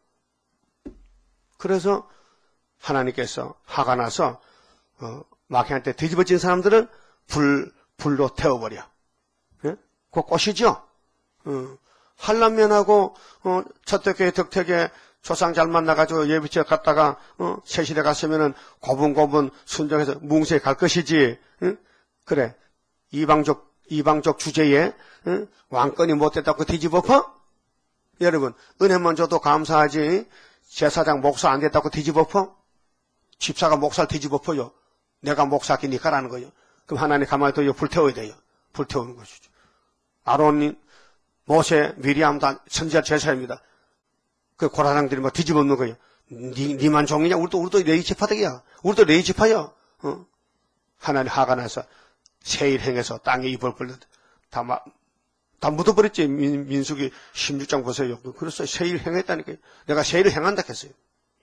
그래서 하나님께서 화가 나서 어, 마귀한테 뒤집어진 사람들은 불, 불로 태워버려. 예? 그거 꽃이죠? 어, 한란면하고 어, 첫태교회 덕택에 조상 잘 만나가지고 예비치에 갔다가 어, 세실에 갔으면은 고분고분 순종해서 뭉세에 갈 것이지. 응? 그래. 이방족, 이방족 주제에 응? 왕권이 못됐다고 뒤집어퍼? 여러분, 은혜만 줘도 감사하지. 제사장 목사 안 됐다고 뒤집어퍼? 집사가 목사를 뒤집어퍼요. 내가 목사기니까 라는 거예요. 그럼 하나님 가만히 둬요. 불태워야 돼요. 불태우는 것이죠. 아론님, 모세, 미리암 다 선지자 제사입니다. 그 고라당들이 막 뒤집어놓는 거예요. 니, 니만 종이냐? 우리도, 우리도 레이지파덕이야. 우리도 레이지파야. 어? 하나님 화가 나서 세일 행해서 땅에 입을 벌려 다 막, 다 묻어버렸지. 민, 민수기 십육 장 보세요. 그래서 세일 행했다니까요. 내가 세일을 행한다 했어요.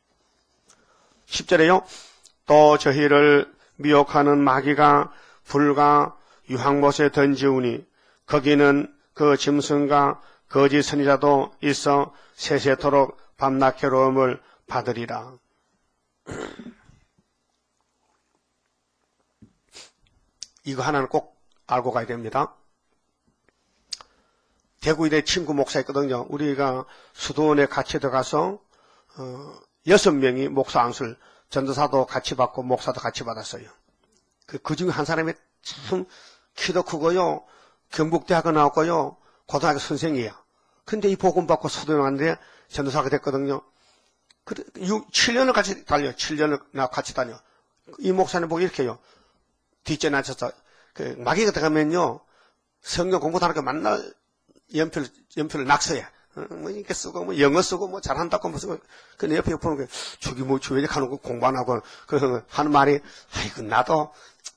십 절에요. 또 저희를 미혹하는 마귀가 불과 유황못에 던지우니 거기는 그 짐승과 거짓 선지자도 있어 세세토록 밤낮 괴로움을 받으리라. 이거 하나는 꼭 알고 가야 됩니다. 대구에 친구 목사 있거든요. 우리가 수도원에 같이 들어가서 어, 여섯 명이 목사 안수를 전도사도 같이 받고 목사도 같이 받았어요. 그, 그 중에 한 사람이 참 키도 크고요. 경북대학을 나왔고요. 고등학교 선생이야. 근데 이 복음 받고 수도원 왔는데 전도사가 됐거든요. 그, 칠 년을 같이 달려. 칠 년을 나 같이 다녀. 이 목사님 보고 이렇게 해요. 뒷전에 앉아서, 그, 마귀가 들어가면요. 성경 공부도 하니까 맨날 연필, 연필을 낙서해. 어, 뭐, 이렇게 쓰고, 뭐, 영어 쓰고, 뭐, 잘한다고, 뭐, 쓰고. 그, 옆에 보는 게, 저기 뭐, 저 왜 이렇게 하는 거 공부 안 하고. 그래서 하는 말이, 아이고, 나도,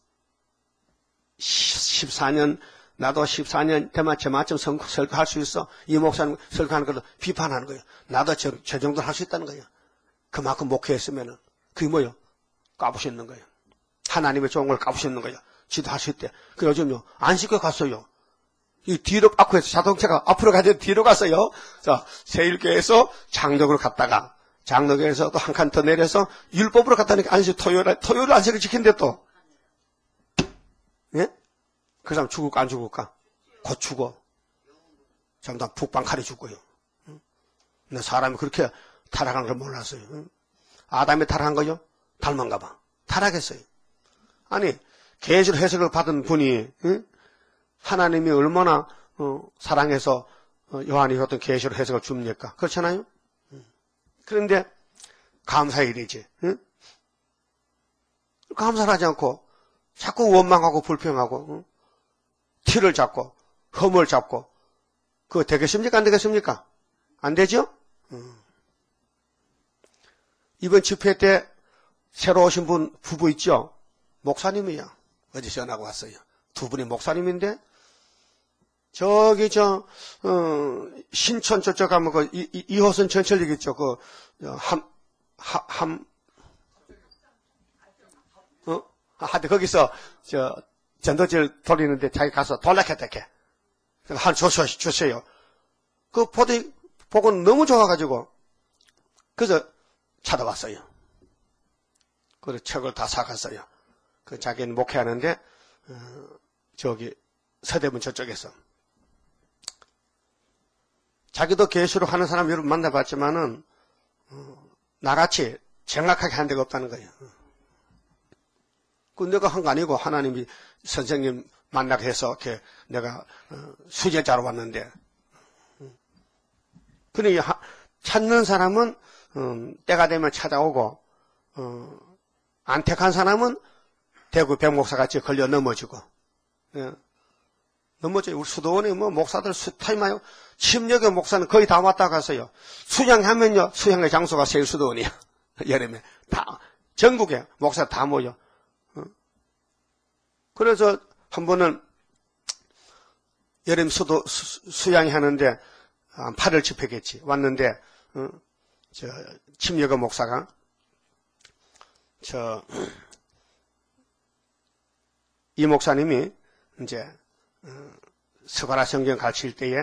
십사 년, 나도 십사 년 때만 저만큼 설교할 수 있어. 이 목사님 설교하는 것도 비판하는 거예요. 나도 저, 저 정도 할 수 있다는 거예요. 그만큼 목회했으면은. 그게 뭐예요? 까부셨는 거예요. 하나님의 좋은 걸 까부셨는 거예요. 지도 할 수 있대. 그 요즘요, 안식교 갔어요. 이 뒤로, 앞에서 자동차가 앞으로 가야 돼. 뒤로 갔어요. 자, 세일교에서 장덕으로 갔다가, 장덕에서 또 한 칸 더 내려서 율법으로 갔다니까 안식, 토요일, 토요일 안식을 지킨대 또. 예? 그 사람 죽을까 안 죽을까? 곧 죽어. 전부 다 북방칼이 죽고요. 근데 사람이 그렇게 타락한 걸 몰랐어요. 아담이 타락한 거요? 닮은가 봐. 타락했어요. 아니, 계시로 해석을 받은 분이 하나님이 얼마나 사랑해서 요한이 줬던 계시로 해석을 줍니까? 그렇잖아요? 그런데 감사해야 되지. 감사를 하지 않고 자꾸 원망하고 불평하고 티를 잡고 흠을 잡고 그거 되겠습니까? 안 되겠습니까? 안 되죠? 음. 이번 집회 때 새로 오신 분 부부 있죠? 목사님이야. 어제 전화가 왔어요. 두 분이 목사님인데 저기 저 어, 신촌 저쪽 가면 그 이호선 전철역 있죠. 그함함 어? 하여튼 거기서 저 전도질 돌리는데 자기 가서 돌락했다 해. 한 주셔 주세요. 그 포디 보고 너무 좋아가지고 그래서 찾아왔어요. 그래서 책을 다 사갔어요. 그 자기는 목회하는데 어, 저기 서대문 저쪽에서 자기도 계시로 하는 사람 여러분 만나봤지만은 어, 나같이 정확하게 한 데가 없다는 거예요. 그 내가 한 거 아니고 하나님이 선생님 만나게 해서 이렇게 내가 어, 수제자로 왔는데 그러니 찾는 사람은 음, 때가 되면 찾아오고 어, 안택한 사람은 대구 백목사같이 걸려 넘어지고 예. 넘어져요. 우리 수도원에 뭐 목사들 수타임하요 침략의 목사는 거의 다 왔다 갔어요. 수양하면요 수양의 장소가 세일 수도원이야. 여름에 다 전국에 목사 다 모여. 어? 그래서 한 번은 여름 수도 수, 수양이 하는데 한 팔월 집회겠지 왔는데 어? 저 침략의 목사가 저 이 목사님이 이제 어, 스가랴 성경 가르칠 때에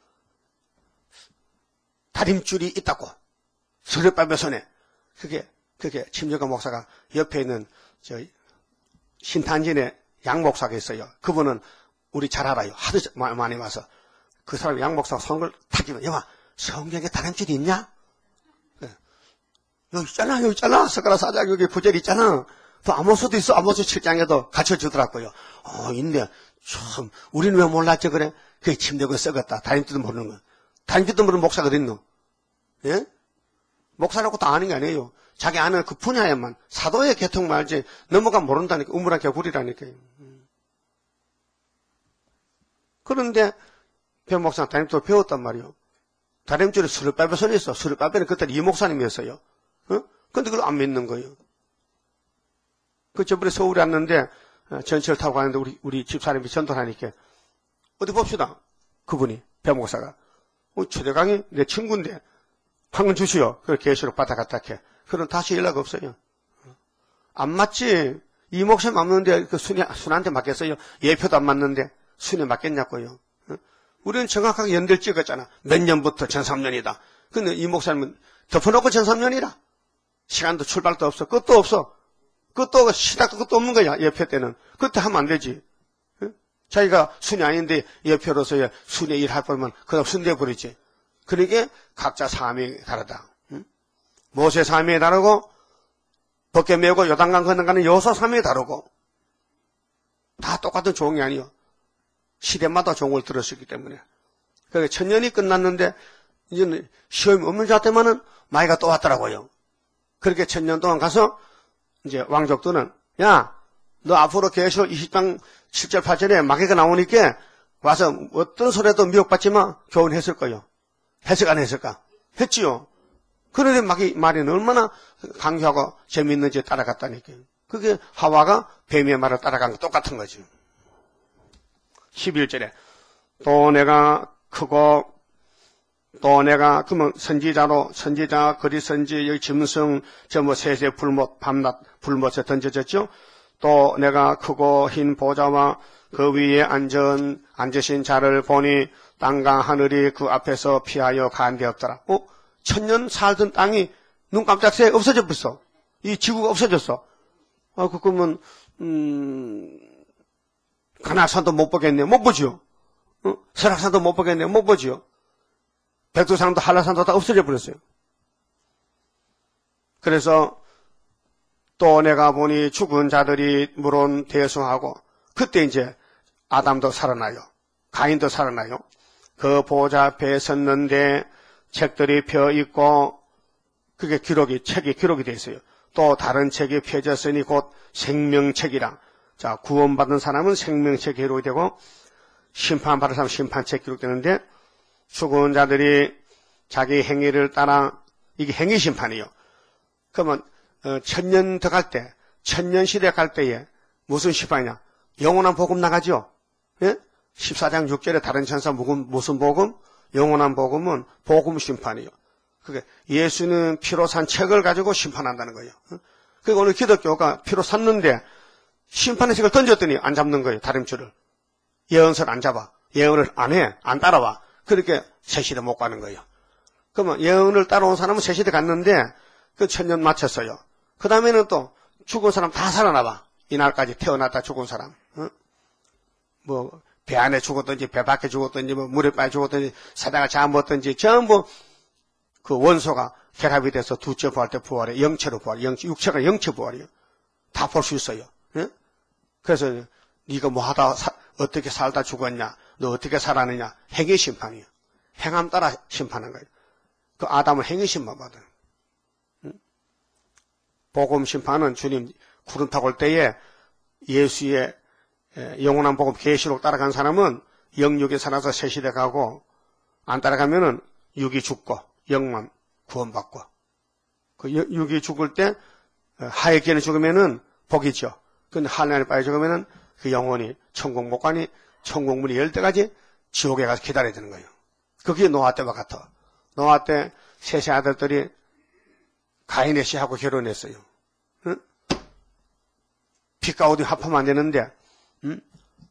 다림줄이 있다고 서류밥의 손에 그게 그게 침례가 목사가 옆에 있는 저 신탄진의 양 목사가 있어요. 그분은 우리 잘 알아요. 하도 많이 와서 그 사람 양 목사가 손을 탁 끼면 여봐 성경에 다림줄이 있냐? 네. 여기 있잖아 여기 있잖아 스가랴 사장 여기 구절 있잖아. 또 아모스도 있어. 아모스 칠 장에도 갖춰주더라고요. 어, 있네. 참, 우리는 왜 몰랐지, 그래? 그게 침대가 썩었다. 다림줄도 모르는 거. 다림줄도 모르는 목사가 어딨노? 예? 목사라고 다 아는 게 아니에요. 자기 아는 그 분야에만. 사도의 계통만 알지. 넘어가 모른다니까. 우물한 개구리라니까요. 그런데, 배 목사 다림줄 배웠단 말이요. 다림줄에 수르바베 손이 있어. 수르바베는 그때 이 목사님이었어요. 어? 근데 그걸 안 믿는 거예요. 그 저번에 서울에 왔는데 전철 타고 가는데 우리 우리 집사람이 전도를 하니까 어디 봅시다. 그분이 배 목사가 어, 최대강이 내 친구인데 한 건 주시오. 그걸 계시록 받아갔다 해. 그럼 다시 연락 없어요. 안 맞지. 이 목사님 맞는데 그 순이 순한테 맞겠어요. 예표도 안 맞는데 순에 맞겠냐고요. 어? 우리는 정확하게 연대를 찍었잖아. 몇 년부터 전삼년이다. 근데 이 목사님은 덮어놓고 전삼년이라. 시간도 출발도 없어. 끝도 없어. 그것도 시작도 그것도 없는 거야. 예표 때는. 그때 하면 안 되지. 응? 자기가 순이 아닌데 예표로서의 순의 일 할 거면 그다음 순대 버리지. 그러니까 각자 사명이 다르다. 응? 모세 사명이 다르고 벗겨 메고 요단강 건너가는 여호수아 사명이 다르고 다 똑같은 종이 아니요. 시대마다 종을 들었었기 때문에. 그러니까 천년이 끝났는데 이제는 시험이 없는 자한테만은 마이가 또 왔더라고요. 그렇게 천년 동안 가서 이제 왕족들은 야, 너 앞으로 계속 이십 장 칠 절 팔 절에 마귀가 나오니까 와서 어떤 소리도 미혹받지만 교훈했을 거예요. 해석 안 했을까? 했지요. 그런데 마귀 말이 얼마나 강조하고 재미있는지 따라갔다니까요. 그게 하와가 뱀의 말을 따라간 거 똑같은 거죠. 십일 절에 또 내가 크고 또 내가 그러면 선지자로 선지자 거리 선지 여기 짐승 저 뭐 세세 불못 밤낮 불못에 던져졌죠. 또 내가 크고 흰 보좌와 그 위에 앉은 앉으신 자를 보니 땅과 하늘이 그 앞에서 피하여 간되었더라. 어? 천년 살던 땅이 눈 깜짝 새에 없어져 버렸어. 이 지구가 없어졌어. 아, 그러면 음 가나산도 못 보겠네. 못 보지요. 어? 설악산도 못 보겠네. 못 보지요. 백두산도 한라산도 다 없어져 버렸어요. 그래서 또 내가 보니 죽은 자들이 물론 대성하고 그때 이제 아담도 살아나요. 가인도 살아나요. 그 보좌 앞에 섰는데 책들이 펴 있고 그게 기록이 책이 기록이 돼 있어요. 또 다른 책이 펴졌으니 곧 생명책이라. 자, 구원받은 사람은 생명책 기록이 되고 심판받은 사람은 심판책 기록되는데 죽은 자들이 자기 행위를 따라 이게 행위 심판이요. 그러면 어, 천년 더 갈 때, 천년 시대 갈 때에 무슨 심판이냐? 영원한 복음 나가죠. 예? 십사 장 육 절에 다른 천사 무슨, 무슨 복음? 영원한 복음은 복음 심판이요. 그게 예수는 피로 산 책을 가지고 심판한다는 거예요. 그러니까 오늘 기독교가 피로 샀는데 심판의 책을 던졌더니 안 잡는 거예요. 다림줄을. 예언서를 안 잡아. 예언을 안 해. 안 따라와. 그렇게 새시대 못 가는 거예요. 그러면 예언을 따라온 사람은 새시대 갔는데 그 천년 마쳤어요. 그 다음에는 또 죽은 사람 다 살아나봐. 이날까지 태어났다 죽은 사람. 어? 뭐 배 안에 죽었든지 배 밖에 죽었든지 뭐 물에 빠져 죽었든지 사다가 잠었든지 전부 그 원소가 결합이 돼서 두째 부활 때 부활해. 영체로 부활해. 영체, 육체가 영체 부활이에요. 다 볼 수 있어요. 예? 그래서 네가 뭐 하다 사, 어떻게 살다 죽었냐, 너 어떻게 살았느냐, 행위 심판이에요. 행함 따라 심판한 거예요. 그 아담은 행위 심판 받아요. 응? 복음 심판은 주님 구름 타고 올 때에 예수의 영원한 복음 계시록 따라간 사람은 영육에 살아서 새시대 가고 안 따라가면은 육이 죽고 영만 구원받고 그 육이 죽을 때 하얗게는 죽으면은 복이죠. 근데 한란에 빠져 죽으면은 그 영혼이 천국 못 가니 천국문이 열 때까지 지옥에 가서 기다려야 되는 거예요. 그게 노아 때와 같아. 노아 때 셋의 아들들이 가인의 씨하고 결혼했어요. 응? 피가 어디 합하면 안 되는데, 응?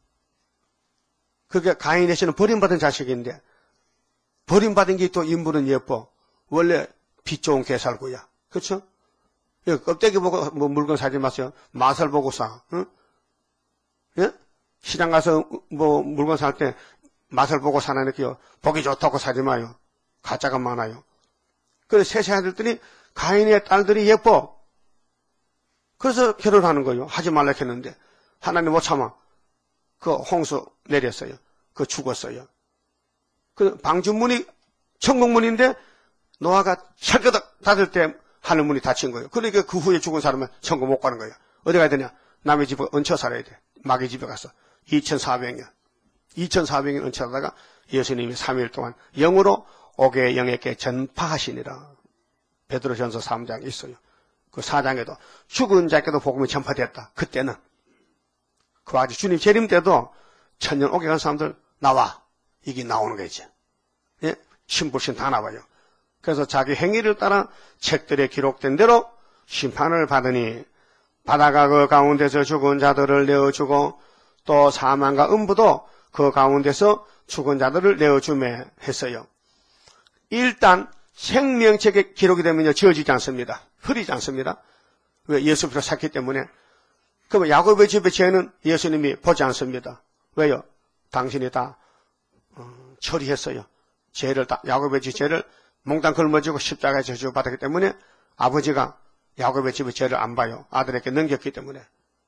그게 가인의 씨는 버림받은 자식인데, 버림받은 게 또 인물은 예뻐. 원래 빛 좋은 개 살고야. 그렇죠? 껍데기 보고 뭐 물건 사지 마세요. 맛을 보고 사. 응? 예? 시장 가서 뭐 물건 살 때 맛을 보고 사나니까요. 보기 좋다고 사지 마요. 가짜가 많아요. 그래서 셋의 아들들이 가인의 딸들이 예뻐. 그래서 결혼하는 거예요. 하지 말라 했는데 하나님 못 참아. 그 홍수 내렸어요. 그 죽었어요. 그 방주문이 천국문인데 노아가 철거덕 닫을 때 하늘문이 닫힌 거예요. 그러니까 그 후에 죽은 사람은 천국 못 가는 거예요. 어디 가야 되냐? 남의 집에 얹혀 살아야 돼. 마귀 집에 가서 이천사백 년 이천사백 년 얹혀 살다가 예수님이 삼 일 동안 영으로 옥의 영에게 전파하시니라. 베드로전서 삼 장에 있어요. 그 사 장에도 죽은 자에게도 복음이 전파됐다. 그때는 그 아주 주님 재림 때도 천년 옥에 간 사람들 나와. 이게 나오는 거지. 예? 신불신 다 나와요. 그래서 자기 행위를 따라 책들에 기록된 대로 심판을 받으니 바다가 그 가운데서 죽은 자들을 내어주고 또 사망과 음부도 그 가운데서 죽은 자들을 내어주매 했어요. 일단 생명책에 기록이 되면요 지어지지 않습니다. 흐리지 않습니다. 왜? 예수 피로 샀기 때문에. 그러면 야곱의 집의 죄는 예수님이 보지 않습니다. 왜요? 당신이 다 어, 처리했어요. 죄를 다 야곱의 집 죄를 몽땅 걸머지고 십자가에 저주 받았기 때문에 아버지가 야곱의 집의 죄를 안 봐요. 아들에게 넘겼기 때문에.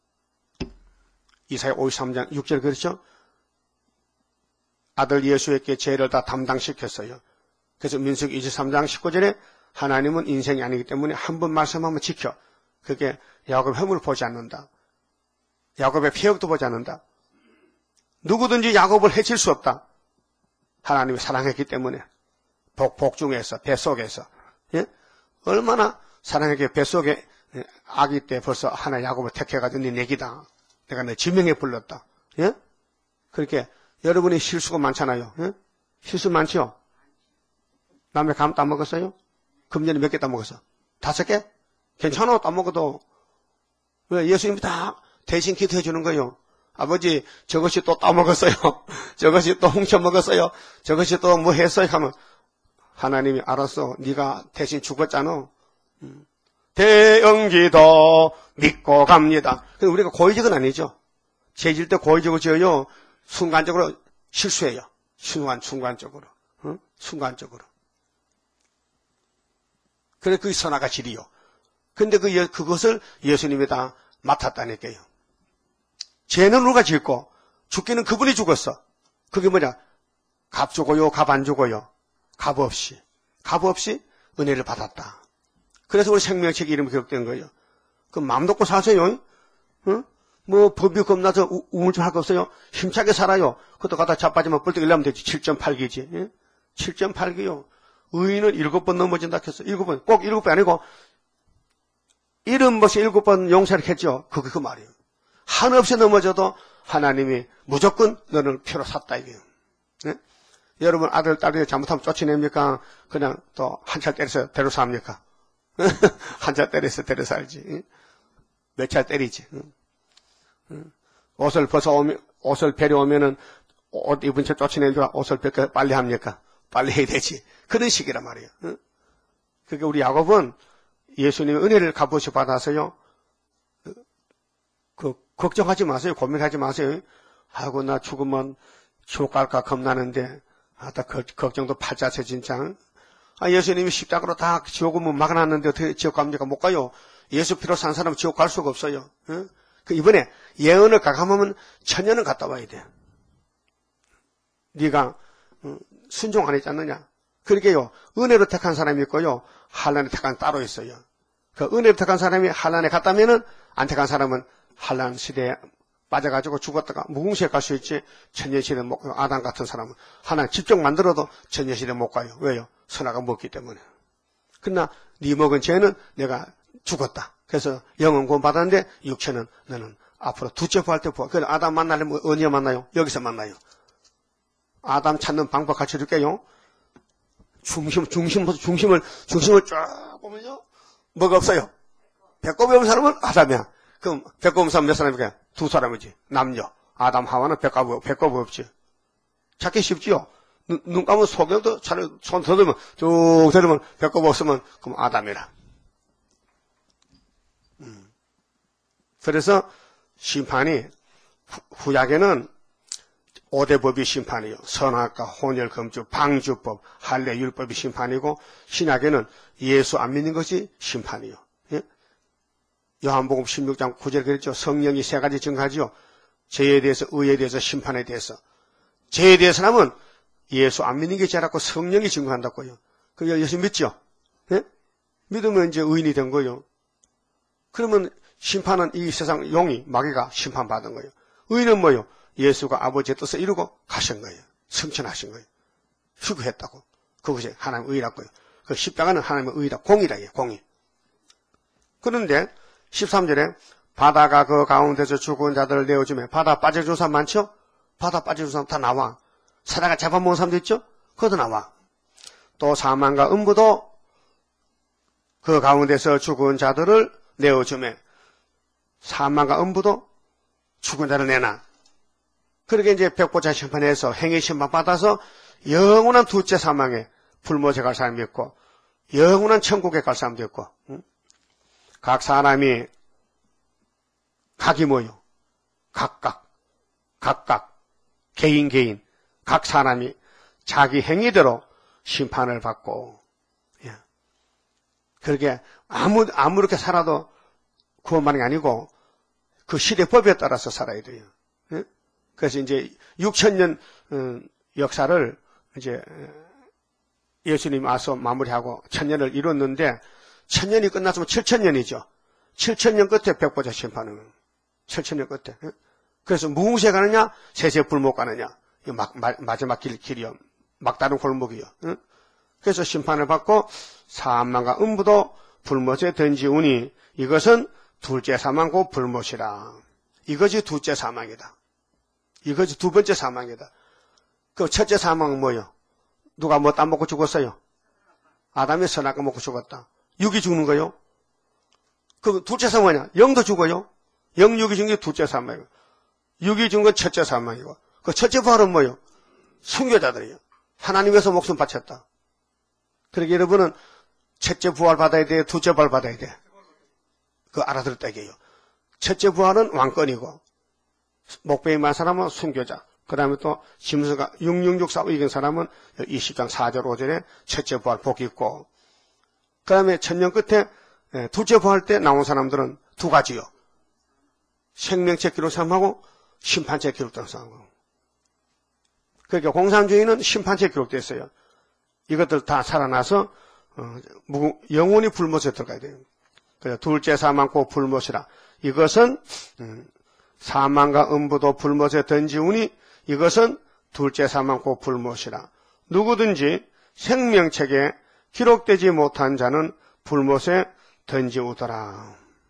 이사야 오십삼 장 육 절 그렇죠? 아들 예수에게 죄를 다 담당시켰어요. 그래서 민수기 이십삼 장 십구 절에 하나님은 인생이 아니기 때문에 한 번 말씀하면 지켜. 그게 야곱의 허물을 보지 않는다. 야곱의 폐역도 보지 않는다. 누구든지 야곱을 해칠 수 없다. 하나님이 사랑했기 때문에. 복, 복중에서, 뱃속에서. 예? 얼마나 사랑에게 뱃속에 아기 때 벌써 하나 야곱을 택해가지고 네 내기다. 내가 내 지명에 불렀다. 예? 그렇게 여러분이 실수가 많잖아요. 예? 실수 많죠? 남의 감 따먹었어요? 금년에 몇 개 따먹었어? 다섯 개? 괜찮아, 따먹어도. 왜? 예수님이 다 대신 기도해 주는 거예요. 아버지, 저것이 또 따먹었어요. 저것이 또 훔쳐먹었어요. 저것이 또 뭐 했어요? 하면 하나님이 알았어. 네가 대신 죽었잖아. 대응기도 믿고 갑니다. 근데 우리가 고의적은 아니죠. 죄질 때 고의적으로 지어요. 순간적으로 실수해요. 순간, 순간적으로. 응? 순간적으로. 그래, 그게 선악과 질이요. 근데 그, 그것을 예수님이 다 맡았다니까요. 죄는 우리가 짓고, 죽기는 그분이 죽었어. 그게 뭐냐? 값 주고요, 값 안 주고요. 값 없이. 값 없이 은혜를 받았다. 그래서 우리 생명책 이름이 기록된 거예요. 그 마음 놓고 사세요. 응? 뭐 법이 겁나서 우, 우물증 할 거 없어요. 힘차게 살아요. 그것도 갖다 자빠지면 뿔떡 일라면 되지. 칠 점 팔 기지. 예? 칠 점 팔 기요. 의인은 일곱 번 넘어진다 했어. 일곱 번. 꼭 일곱 번 아니고 일흔 일곱 번 용서를 했죠. 그게 그 말이에요. 한없이 넘어져도 하나님이 무조건 너를 피로 샀다 이게요. 네? 여러분 아들 딸이 잘못하면 쫓아냅니까? 그냥 또 한 차 때려서 데려서 합니까? 한 차 때려서 데려서 알지. 몇 차 때리지. 옷을 벗어오면 옷을 베려오면은 옷 입은 채 쫓아내니까 옷을 벗겨 빨리 합니까? 빨리 해야 되지. 그런 식이란 말이에요. 그러니까 우리 야곱은 예수님의 은혜를 값없이 받아서요. 그 걱정하지 마세요. 고민하지 마세요. 아이고 나 죽으면 지옥 갈까 겁나는데 아따 걱정도 팔자세 진짜. 아 예수님이 십자가로 다 지옥은 막아놨는데 어떻게 지옥 갑니까? 못 가요. 예수 피로 산 사람은 지옥 갈 수가 없어요. 어? 그 이번에 예언을 가감하면 천년은 갔다 와야 돼. 네가 순종 안 했지 않느냐? 그러게요. 은혜로 택한 사람이 있고요. 환난에 택한 따로 있어요. 그 은혜로 택한 사람이 환난에 갔다면은 안 택한 사람은 환난 시대에 빠져가지고 죽었다가 무궁시에 갈 수 있지. 천년시대 못 가요. 아담 같은 사람은 하나 직접 만들어도 천년시대 못 가요. 왜요? 선악을 먹기 때문에. 그러나 네 먹은 죄는 내가 죽었다. 그래서 영은 구원 받았는데 육체는 너는 앞으로 두째 부활 때 부활. 그래서 아담 만나려면 어디에 만나요? 여기서 만나요. 아담 찾는 방법 가르쳐줄게요. 중심, 중심, 중심을, 중심을 쫙 보면요. 뭐가 없어요? 배꼽이 없는 사람은 아담이야. 그럼 배꼽 없는 사람은 몇 사람이야? 두 사람이지. 남녀. 아담, 하와는 배꼽이, 배꼽이 없지. 찾기 쉽지요? 눈, 눈 감으면 속에도 잘, 손 더듬으면, 쭉 더듬으면 배꼽 없으면, 그럼 아담이라. 음. 그래서 심판이, 후, 후약에는 오대법이 심판이요. 선악과 혼혈, 금주, 방주법, 할례, 율법이 심판이고 신약에는 예수 안 믿는 것이 심판이요. 예? 요한복음 십육 장 구 절 그랬죠. 성령이 세 가지 증가하지요. 죄에 대해서, 의에 대해서, 심판에 대해서. 죄에 대해서는 예수 안 믿는 게 죄라고 성령이 증거한다고요. 그 예수 믿죠? 예? 믿으면 이제 의인이 된 거예요. 그러면 심판은 이 세상 용이 마귀가 심판받은 거예요. 의인은 뭐예요? 예수가 아버지의 뜻을 이루고 가신 거예요. 승천하신 거예요. 휴거했다고. 그것이 하나님의 의라고요. 그 십자가는 하나님의 의라, 공이라 해요. 공이. 그런데 십삼 절에 바다가 그 가운데서 죽은 자들을 내어주면 바다 빠져준 사람 많죠? 바다 빠져준 사람 다 나와. 사다가 잡아먹은 사람도 있죠? 그것도 나와. 또 사망과 음부도 그 가운데서 죽은 자들을 내어주면 사망과 음부도 죽은 자를 내놔. 그렇게 이제 백보자 심판에서 행위 심판 받아서 영원한 둘째 사망에 불못에 갈 사람이 있고 영원한 천국에 갈 사람도 있고 응? 각 사람이 각이 뭐요? 각각 각각 개인 개인 각 사람이 자기 행위대로 심판을 받고 예. 그렇게 아무 아무렇게 살아도 구원받는 게 아니고 그 시대 법에 따라서 살아야 돼요. 예? 그래서 이제 육천 년 역사를 이제 예수님 와서 마무리하고 천년을 이뤘는데 천년이 끝났으면 칠천 년이죠. 칠천 년 끝에 백보자 심판은 칠천 년 끝에. 그래서 무궁시에 가느냐 세세 불못 가느냐 막, 마지막 길, 길이요. 막다른 골목이요. 그래서 심판을 받고 사망과 음부도 불못에 던지우니 이것은 둘째 사망고 불못이라. 이것이 둘째 사망이다. 이것이 두 번째 사망이다. 그 첫째 사망은 뭐예요? 누가 뭐 따먹고 죽었어요? 아담이 선악과 먹고 죽었다. 육이 죽는 거요? 그 둘째 사망은 뭐냐? 영도 죽어요? 영, 육이 죽는 게 둘째 사망이고 육이 죽는 건 첫째 사망이고 그 첫째 부활은 뭐예요? 순교자들이에요. 하나님 위해서 목숨 바쳤다. 그러니까 여러분은 첫째 부활 받아야 돼? 둘째 부활 받아야 돼? 그거 알아들 때게요. 첫째 부활은 왕권이고 목배에 만 사람은 순교자. 그 다음에 또 짐승과 육육육 싸워 이긴 사람은 이십 장 사 절 오 절에 첫째 부활 복이 있고 그 다음에 천년 끝에 둘째 부활 때 나온 사람들은 두 가지요. 생명체 기록 삼하고 심판체 기록된 사람하고. 그러니까 공산주의는 심판체 기록되어 있어요. 이것들 다 살아나서 영원히 불못에 들어가야 돼요. 그래서 둘째 사망고 불못이라. 이것은 사망과 음부도 불못에 던지우니 이것은 둘째 사망고 불못이라. 누구든지 생명책에 기록되지 못한 자는 불못에 던지우더라.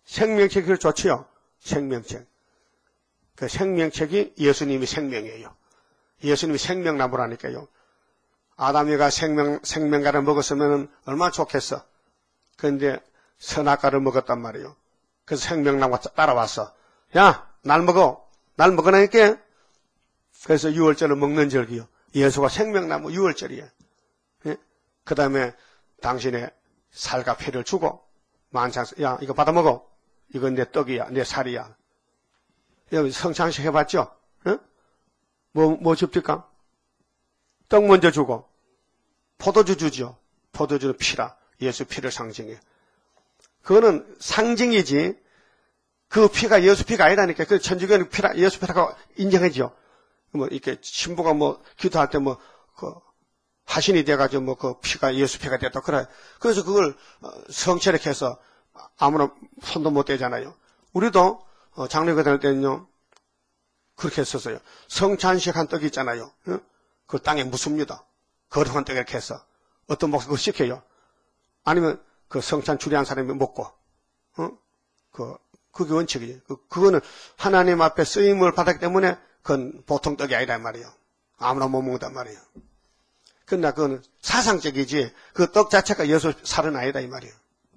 생명책이 좋지요. 생명책. 그 생명책이 예수님이 생명이에요. 예수님이 생명나무라니까요. 아담이가 생명, 생명가를 먹었으면 얼마나 좋겠어. 그런데 선악과를 먹었단 말이에요. 그래서 생명나무가 따라왔어. 야, 날 먹어. 날 먹으라니까. 그래서 유월절을 먹는 절기요. 예수가 생명나무 유월절이에요. 예? 그 다음에 당신의 살과 피를 주고 만찬, 야, 이거 받아 먹어. 이건 내 떡이야, 내 살이야. 여기 성찬식 해봤죠? 예? 뭐, 뭐 줍니까? 떡 먼저 주고 포도주 주죠. 포도주는 피라. 예수 피를 상징해. 그거는 상징이지 그 피가 예수 피가 아니라니까. 그 천주교는 피라, 예수 피라고 인정하죠. 뭐 이렇게 신부가 뭐 기도할 때 뭐 그 화신이 돼가지고 뭐 그 피가 예수 피가 됐다 그래. 그래서 그걸 성체력해서 아무나 손도 못 대잖아요. 우리도 장로교 다닐 때는요 그렇게 했었어요. 성찬식 한 떡이 있잖아요. 그 땅에 묻습니다. 거룩한 떡 이렇게 해서 어떤 목사 그거 시켜요. 아니면 그 성찬 주례한 사람이 먹고, 어? 그 그게 원칙이에요. 그, 그거는 하나님 앞에 쓰임을 받았기 때문에 그건 보통 떡이 아니란 말이에요. 아무나 못 먹는단 말이에요. 그러나 그거는 사상적이지 그 떡 자체가 예수 살은 아니다 이 말이에요.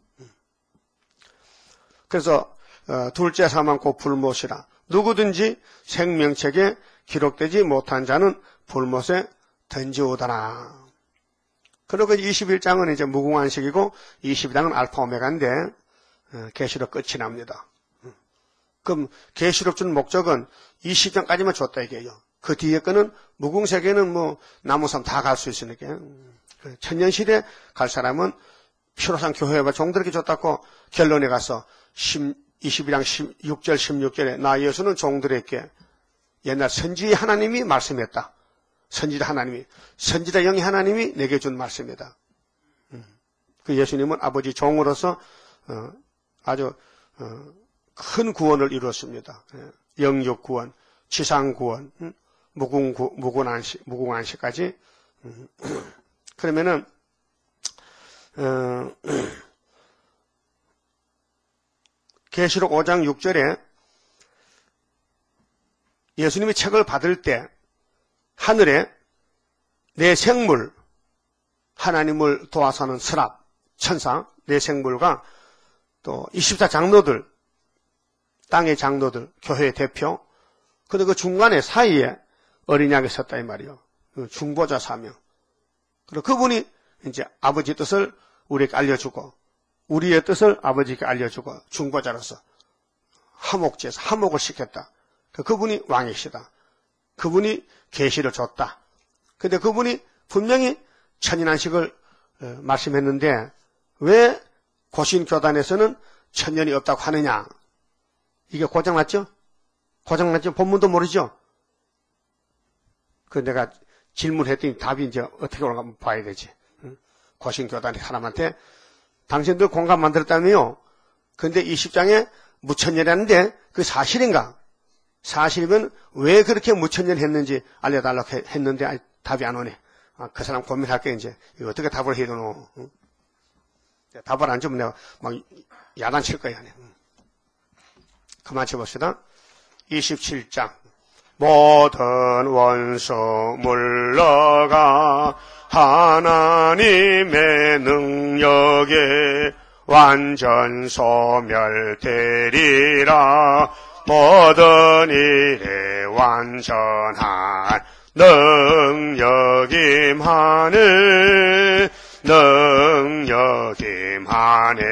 그래서 어, 둘째 사망 곧 불못이라. 누구든지 생명책에 기록되지 못한 자는 불못에 던지오더라. 그리고 이십일 장은 이제 무궁안식이고 이십이 장은 알파 오메가인데 어, 계시록 끝이 납니다. 그럼 계시록 준 목적은 이십 장까지만 줬다 이게요. 그 뒤에 거는 무궁세계는 뭐 나무섬 다 갈 수 있으니까 천년시대 갈 사람은 피로상 교회와 종들에게 줬다고 결론에 가서 이십이 장 십육 절 십육 절에 나 예수는 종들에게 옛날 선지의 하나님이 말씀했다. 선지자 하나님이 선지자 영의 하나님이 내게 준 말씀이다. 그 예수님은 아버지 종으로서 아주 큰 구원을 이루었습니다. 영육 구원, 지상 구원, 무궁 무궁안식 무궁안식까지. 그러면은 어, 계시록 오 장 육 절에 예수님이 책을 받을 때 하늘에 내 생물, 하나님을 도와서는 스랍, 천사, 내 생물과 또 이십사 장로들, 땅의 장로들, 교회의 대표, 그리고 그 중간에 사이에 어린 양이 섰다 이 말이요. 중보자 사명. 그리고 그분이 이제 아버지 뜻을 우리에게 알려주고, 우리의 뜻을 아버지께 알려주고, 중보자로서 화목제에서 화목을 시켰다. 그분이 왕이시다. 그분이 계시를 줬다. 근데 그분이 분명히 천인안식을 말씀했는데 왜 고신교단에서는 천년이 없다고 하느냐? 이게 고장났죠? 고장났죠? 본문도 모르죠? 그 내가 질문했더니 답이 이제 어떻게 올라가면 봐야 되지. 고신교단의 사람한테 당신들 공감 만들었다며요? 근데 이십 장에 무천년이라는데 그 사실인가? 사실이면 왜 그렇게 무천년 했는지 알려달라고 했는데 아니, 답이 안 오네. 아, 그 사람 고민할게 이제. 이거 어떻게 답을 해야 되노? 응? 답을 안 주면 내가 막 야단칠 거야. 응. 그만 쳐봅시다. 이십칠 장. 모든 원수 물러가 하나님의 능력에 완전 소멸되리라. 모든 일에 완전한 능력임하네. 능력임하네.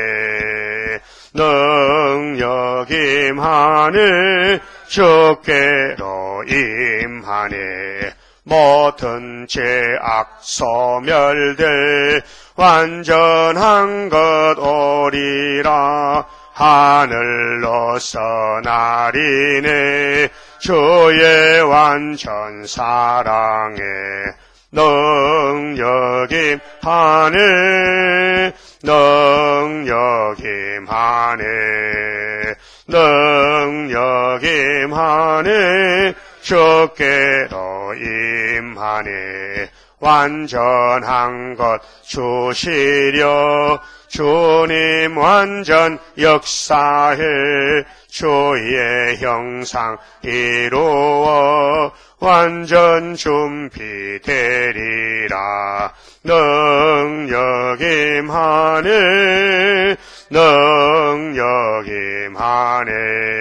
능력임하네. 주께로 임하네. 모든 죄악 소멸돼 완전한 것 오리라. 하늘로서 날이네. 주의 완전 사랑에 능력임하네. 능력임하네. 능력임하네. 주께로 임하네. 완전한 것 주시려. 주님 완전 역사해 주의 형상 이루어 완전 준비되리라. 능력 임하네 능력 임하네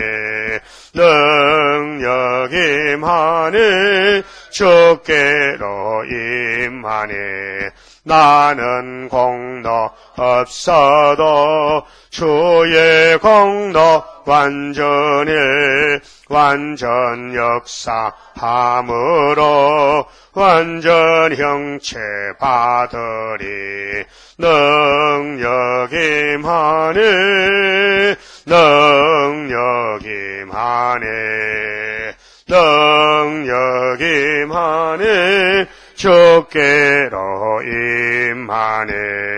능력 임하네 주께로 임하네. 나는 공로 없어도 주의 공로 완전해 완전 역사함으로 완전 형체 받으리. 능력 임하네 능력 임하네 능력 임하네 주께로 임하네.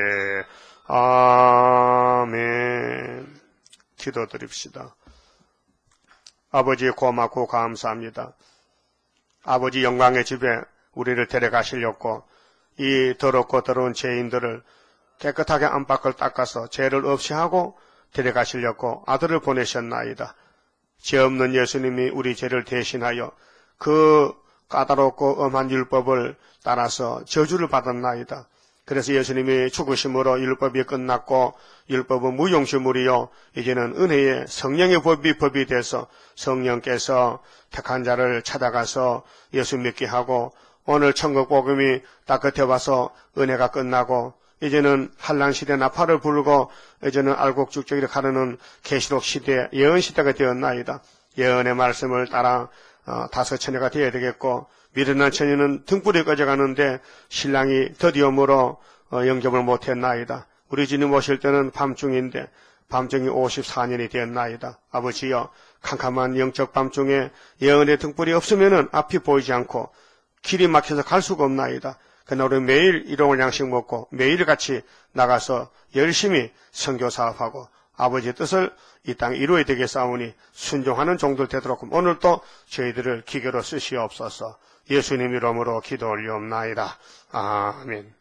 아멘. 기도드립시다. 아버지 고맙고 감사합니다. 아버지 영광의 집에 우리를 데려가시려고 이 더럽고 더러운 죄인들을 깨끗하게 안팎을 닦아서 죄를 없이 하고 데려가시려고 아들을 보내셨나이다. 죄 없는 예수님이 우리 죄를 대신하여 그 까다롭고 엄한 율법을 따라서 저주를 받았나이다. 그래서 예수님이 죽으심으로 율법이 끝났고 율법은 무용시물이요 이제는 은혜의 성령의 법이 법이 돼서 성령께서 택한 자를 찾아가서 예수 믿게 하고 오늘 천국 복음이 딱 겉에 와서 은혜가 끝나고 이제는 한란 시대 나팔을 불고 이제는 알곡죽적이 가르는 계시록 시대 예언 시대가 되었나이다. 예언의 말씀을 따라 어, 다섯 처녀가 되어야 되겠고 미련한 처녀는 등불이 꺼져가는데 신랑이 더디움으로 어, 영접을 못했나이다. 우리 주님 오실 때는 밤중인데 밤중이 오십사 년이 되었나이다. 아버지여 캄캄한 영적 밤중에 예언의 등불이 없으면은 앞이 보이지 않고 길이 막혀서 갈 수가 없나이다. 그러나 우리 매일 일용할 양식 먹고 매일같이 나가서 열심히 선교 사업하고 아버지의 뜻을 이 땅에 이루어야 되겠사오니 순종하는 종들 되도록 오늘도 저희들을 기계로 쓰시옵소서. 예수님 이름으로 기도 올리옵나이다. 아멘.